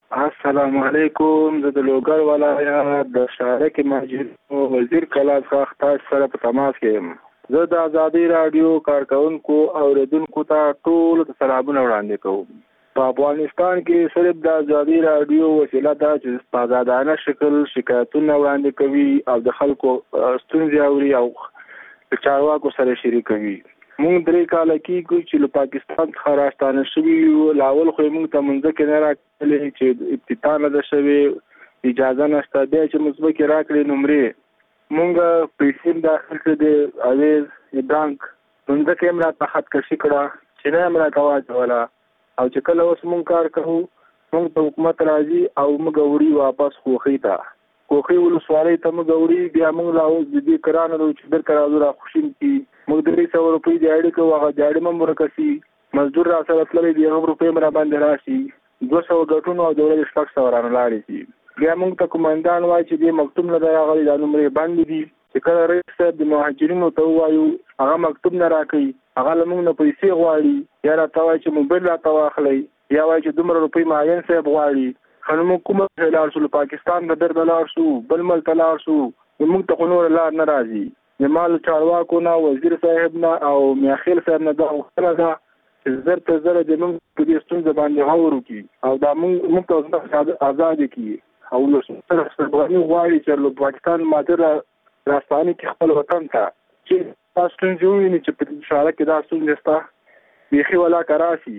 السلام علیکم. زه د لوګر ولایت د شارک ماجد وزیر کلال څخه تاسو سره په تماس کې یم. زه د ازادي رادیو کارکونکو او اوریدونکو ته ټول سلامونه وړاندې کوم. په افغانستان کې صرف د ازادي رادیو وسیله ده چې په آزادانه شکل شکایتونه وړاندې کوي او د خلکو ستونزې اوري او د چارواکو سره شریکوي. مونږ درې کاله کېږي چې له پاکستان څخه راستانه شوي یو. لاول خو یې مونږ ته مځکې نه راکړلې چې ابتدا نه ده شوې، اجازه نشته. بیا چې موږ ځمکې راکړې نمرې مونږ پیسې هم داخل کړې د اویز بانک مځکه یې هم راته خطکشي کړه، چینه یې هم راته واچوله. او چې کله اوس مونږ کار کوو مونږ ته حکومت راځي او موږ وړي واپس کوخۍ ته کوخۍ ولسوالۍ ته موږ وړي. بیا مونږ لا اوس د دې کرانه لرو چې درته راځو را خوشیم کړي. موږ درې سوه روپۍ دیاړي کوو، هغه دیاړي هم ورکسي. مزدور را سره تللی د هغه روپۍ هم را باندې راشي. دوه سوه ګټونو او د ورځې شپږ سوه رانه لاړې شي. بیا موږ ته کومندان وایي چې دې مکتوب نه دی راغلی، دا نمرې بندې دي. چې کله رئیس صاحب د مهاجرینو ته ووایو هغه مکتوب نه راکوي، هغه له موږ نه پیسې غواړي، یا راته وایي چې موبایل راته واخلئ، یا وایي چې دومره روپۍ معین صاحب غواړي. خو نو موږ کومه ځای لاړ شو؟ پاکستان ته بیرته لاړ شو، بل ملک ته لاړ شو، نو موږ ته خو نوره لار نه راځي. زما له چارواکو نه، وزیر صاحب نه او میاخیل صاحب نه دا غوښتنه ده چې زر تر زره د موږ په دې ستونزه باندې غور وکړي او دا موږ موږ ته ځمکه ازادې کړي. او له افغاني غواړي چې له پاکستان ماته راستانه کې خپل وطن ته چې تاسو ستونزې وویني چې په اشاره کې دا ستونزې شته بیخي ولا کراسي.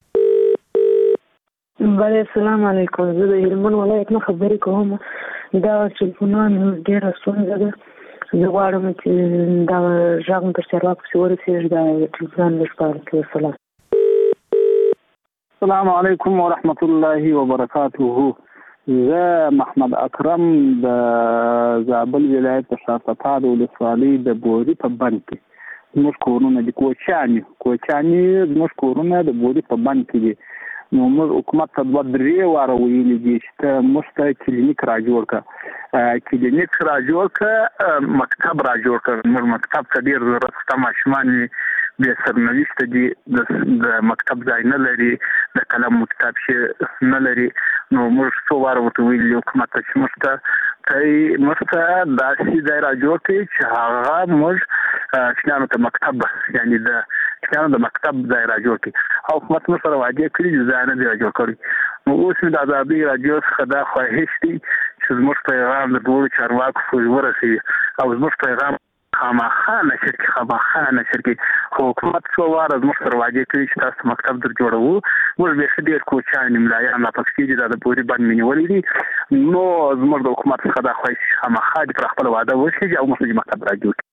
بله السلام علیکم. زه د هلمند ولایت نه خبرې کوم. دا ټلیفونان ډېره ستونزه ده. زه غواړم چې دا غږ مې تر چارواکو پسې ورسېږي، دا ټلیفونان لږ پاله کړي. وسلام. السلام علیکم ورحمت الله وبرکاته. زه محمد اکرم د زابل ولایت د شاهفتاد ولسوالۍ د بوري په بند کې زموږ کورونه دي. کوچاني کوچاني زموږ کورونه د بوري په بند کې دي. نو موږ حکومت ته دوه درې واره ویلي دي چې موږ ته کلینیک را جوړ کړه، کلینیک را جوړ کړه، مکتب را جوړ کړه. موږ مکتب ته ډېر ضرورت شته، ماشومان بې سرنوشته دي، د مکتب ځای نه لري، د قلم کتاب شي نه لري. نو موږ څو واره ورته ویلي دي حکومت ته چې موږ ته موږ ته داسې ځای را جوړ کړي چې هغه موږ چینانو ته مکتب، یعنې د چینانو د مکتب ځای را جوړ کړي. او حکومت موږ سره وعدې کړي چې ځای نه دی را جوړ کړی. نو اوس مې د ازادۍ راډیو څخه دا خواهش دی چې زموږ پیغام د دواړو چارواکو پورې ورسوي او زموږ پیغام خامخا نشر کړي، خامخا نشر کړي. خو حکومت څو واره زموږ سره وعدې کړي چې تاسو مکتب در جوړوو. موږ بیخي ډېر کوچیان ملایان راپکې دي، دا د بوري بند مې نیولي دي. نو زموږ د حکومت څخه دا خواهش خامخا دي پر خپله وعده وشي او موږ مکتب را جوړ کړي.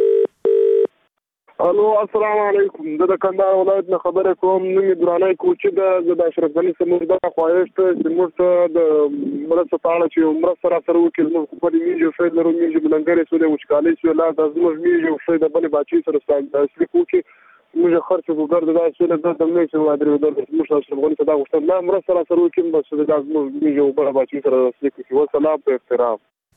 الو السلام علیکم. زه د کندهار ولایت نه خبرې کوم. نوم یې درانی کوچي ده. زه د اشرف غني سمور دا خواهش ته چې موږ ته د مرسته په اړه چې مرسته را سره وکړي. زموږ خپل میږي او شاید لرو میږي بلنګرې سولې وچکالۍ سوې لا د زموږ میږي او شاید د بلې باچې سره سلیک وکړي. موږ خرڅ په ګرد دا سولې د دمنې چې وادرې ودر موږ اشرف غني ته دا غوښتل لا مرسته را سره وکړي، بس د زموږ میږي او بلې باچې سره سلیک وکړي. والسلام په احترام.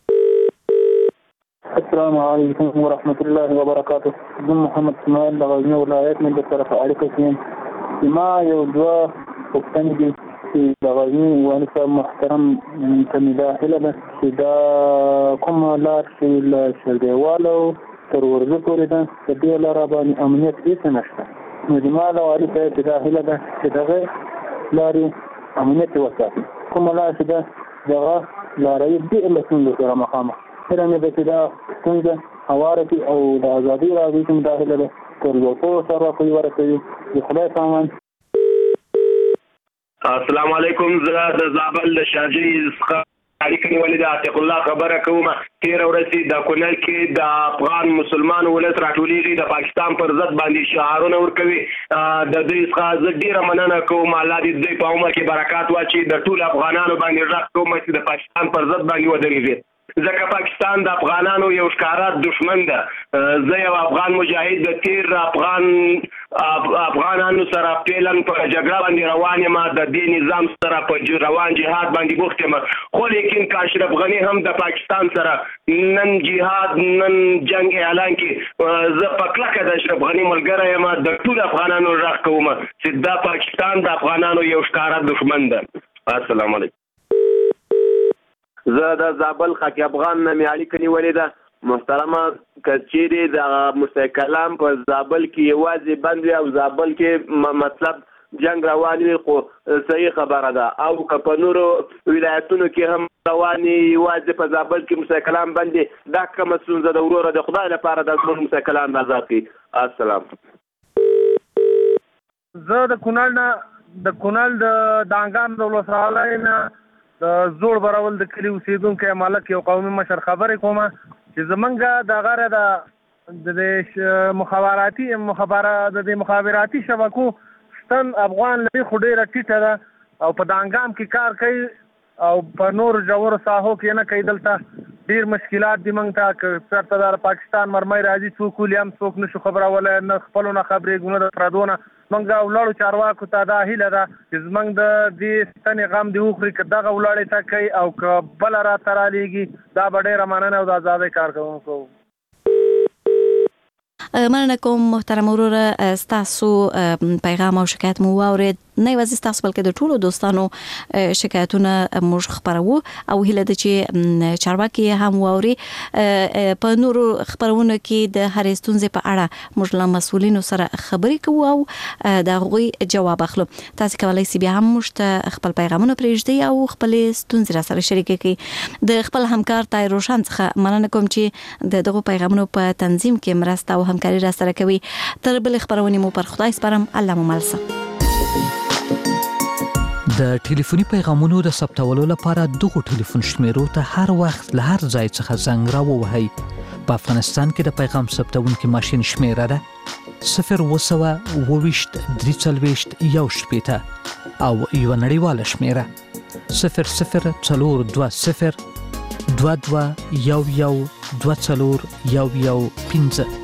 السلام علیکم ورحمت الله وبرکاته. زه محمد اسماعیل د غزني ولایت نه درسره په اړیکه کې یم. ما یو دوه پوښتنې دي چې د غزني والي صاحب محترم ته مې دا هیله ده چې دا کومه لار چې له شرګیوالو تر ورځو پورې ده د دې لاره باندې امنیت هېڅ نشته. نو زما له والي صاحب ته دا هیله ده چې دغه لارې امنیت وساتي. کومه لار چې ده دغه لاره یې ډېر له ستونزو سره مخامخ سره مې ده چې دا ستونزه هواره کړي او د ازادي راډیو کې مداخله ده تر لوکو سره کوي ورکوي. د خدای سامان. السلام علیکم. زه د زابل د شارجې څخه اړیکه نیولې ده. عتیق الله خبره کوم. تېره ورځ د کونړ کې د افغان مسلمان ولس راټولېږي، د پاکستان پر ضد باندې شعارونه ورکوي. د دوی څخه زه ډېره مننه کوم. الله دې دوی په عمر کې برکات واچوي. د ټولو افغانانو باندې غږ کوم چې د پاکستان پر ضد باندې ودرېږي، ځکه پاکستان د افغانانو یو ښکاره دشمن ده. زه یو افغان مجاهد د تیر افغان افغانانو سره پیلن په جګړه باندې روان یم، د دې نظام سره په روان جهاد باندې بوخت یم. خو لیکن که اشرف غني هم د پاکستان سره نن جهاد نن جنگ اعلان کړي، زه په کلکه د اشرف غني ملګری یم. د ټولو افغانانو غږ کوم چې دا پاکستان د افغانانو یو ښکاره دشمن ده. السلام علیکم. زه د زابل خاک افغان نه مې اړیکه نیولې ده. محترمه که چیرې د موسی کلام په زابل کې یوازې بند وي او زابل کې مطلب جنگ روان وي خو صحیح خبره ده، او که په نورو ولایتونو کې هم روان یوازې په زابل کې موسی کلام بند دی، دا کومه ستونزه ده وروره؟ د خدای لپاره د زموږ موسی کلام آزاد کړي. السلام. زه د کونړ نه د کونړ د دانګام د ولسوالۍ نه د زوړ برول د کلي اوسېدونکی ملک یو قومي مشر خبرې کومه چې زمونږ د غره د مخابراتي مخابره د مخابراتي شبکو ستن افغان لري خو ډېره ټیټه ده او په دانګام کې کار کوي او په نورو ژورو ساحو کې نه کوي. دلته ډېر مشکلات دي موږ ته، که چېرته د پاکستان مرمۍ راځي څوک ولي هم څوک نشو خبرولی، نه خپلو نه خبرېږو نه د پردو نه. موږ د ولاړو چارواکو ته دا هیله ده چې زموږ د دې ستنې غم دې وخوري، که دغه ولاړې ته کوي او که بله راته رالیږي دا به ډېره مننه او د ازادۍ کارکوونکو. مننه کوم محترم وروره، ستاسو پیغام او شکایت مو واورید. نه یوازې ستاسو بلکې د ټولو دوستانو شکایتونه موږ خپروو او هیله ده چې چارواکي هم واوري. په نورو خپرونو کې د هرې ستونزې په اړه موږ له مسؤلینو سره خبرې کوو او د هغوی جواب اخلو. تاسو کولی شئ بیا هم موږ ته خپل پیغامونه پرېږدئ او خپلې ستونزې را سره شریکې کړئ. د خپل همکار طاهر روشن څخه مننه کوم چې د دغو پیغامونو په تنظیم کې مرسته او همکاري را سره کوي. تر بلې خپرونې مو پر خدای سپارم. الله مو مل شه. د ټلیفوني پیغامونو د ثبتولو لپاره دغه ټلیفون شمیرو ته هر وخت له هر ځای څخه زنګ راووهئ. په افغانستان کې د پیغام ثبتونکي ماشین شمیره ده صفر اوه سوه اوه ویشت درې څلوېښت یو شپېته او یوه نړیواله شمیره صفر صفر څلور دوه صفر دوه دوه یو یو دوه څلور یو یو پنځه.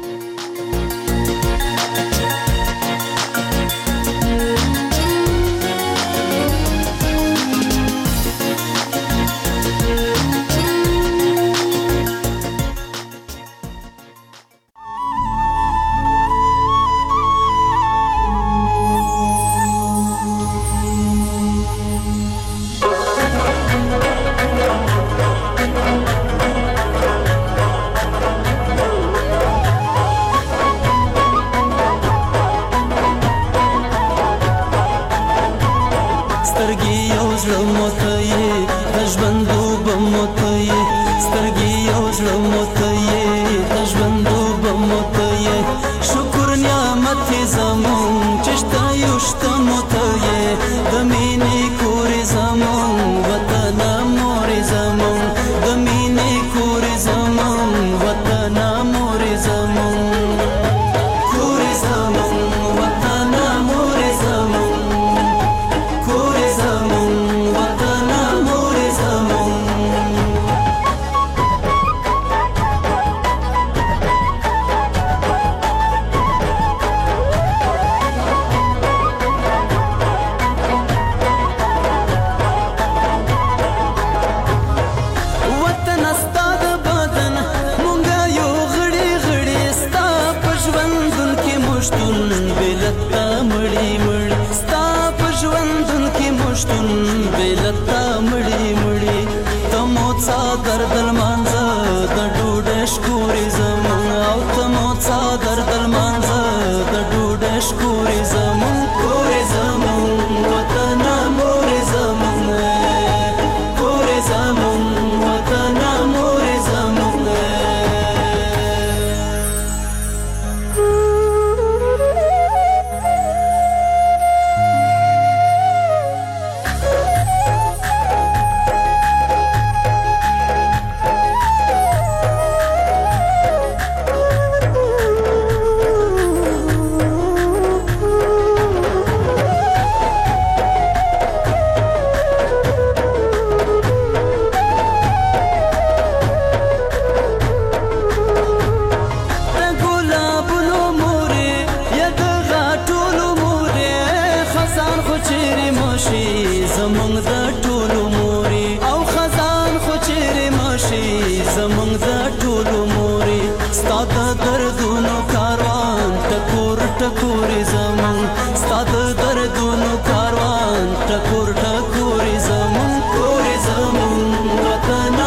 ټکور ټکور زمون کور زمون وطن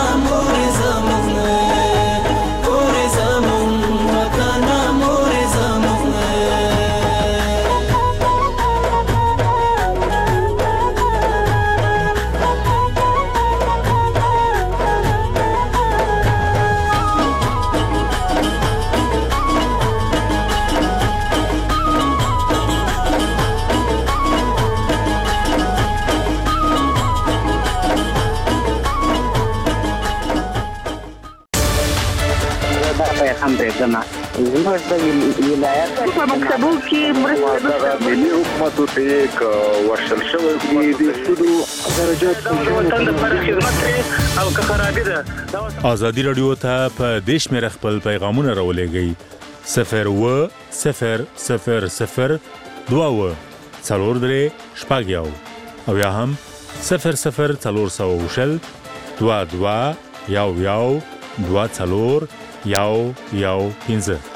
زموږ د ولایت په مکتبو کې مرسته ملي حکومت ته یک ورشل شوی دی د سودو درجات وطن لپاره خدمت او که خرابې ده. ازادي رادیو ته په دیش مې خپل پیغامونه راولېږئ صفر و صفر صفر صفر دوه و څلور درې شپږ یو او یا هم صفر صفر څلور سوه شل دوه دوه یو یو دوه څلور یو یو پنځه.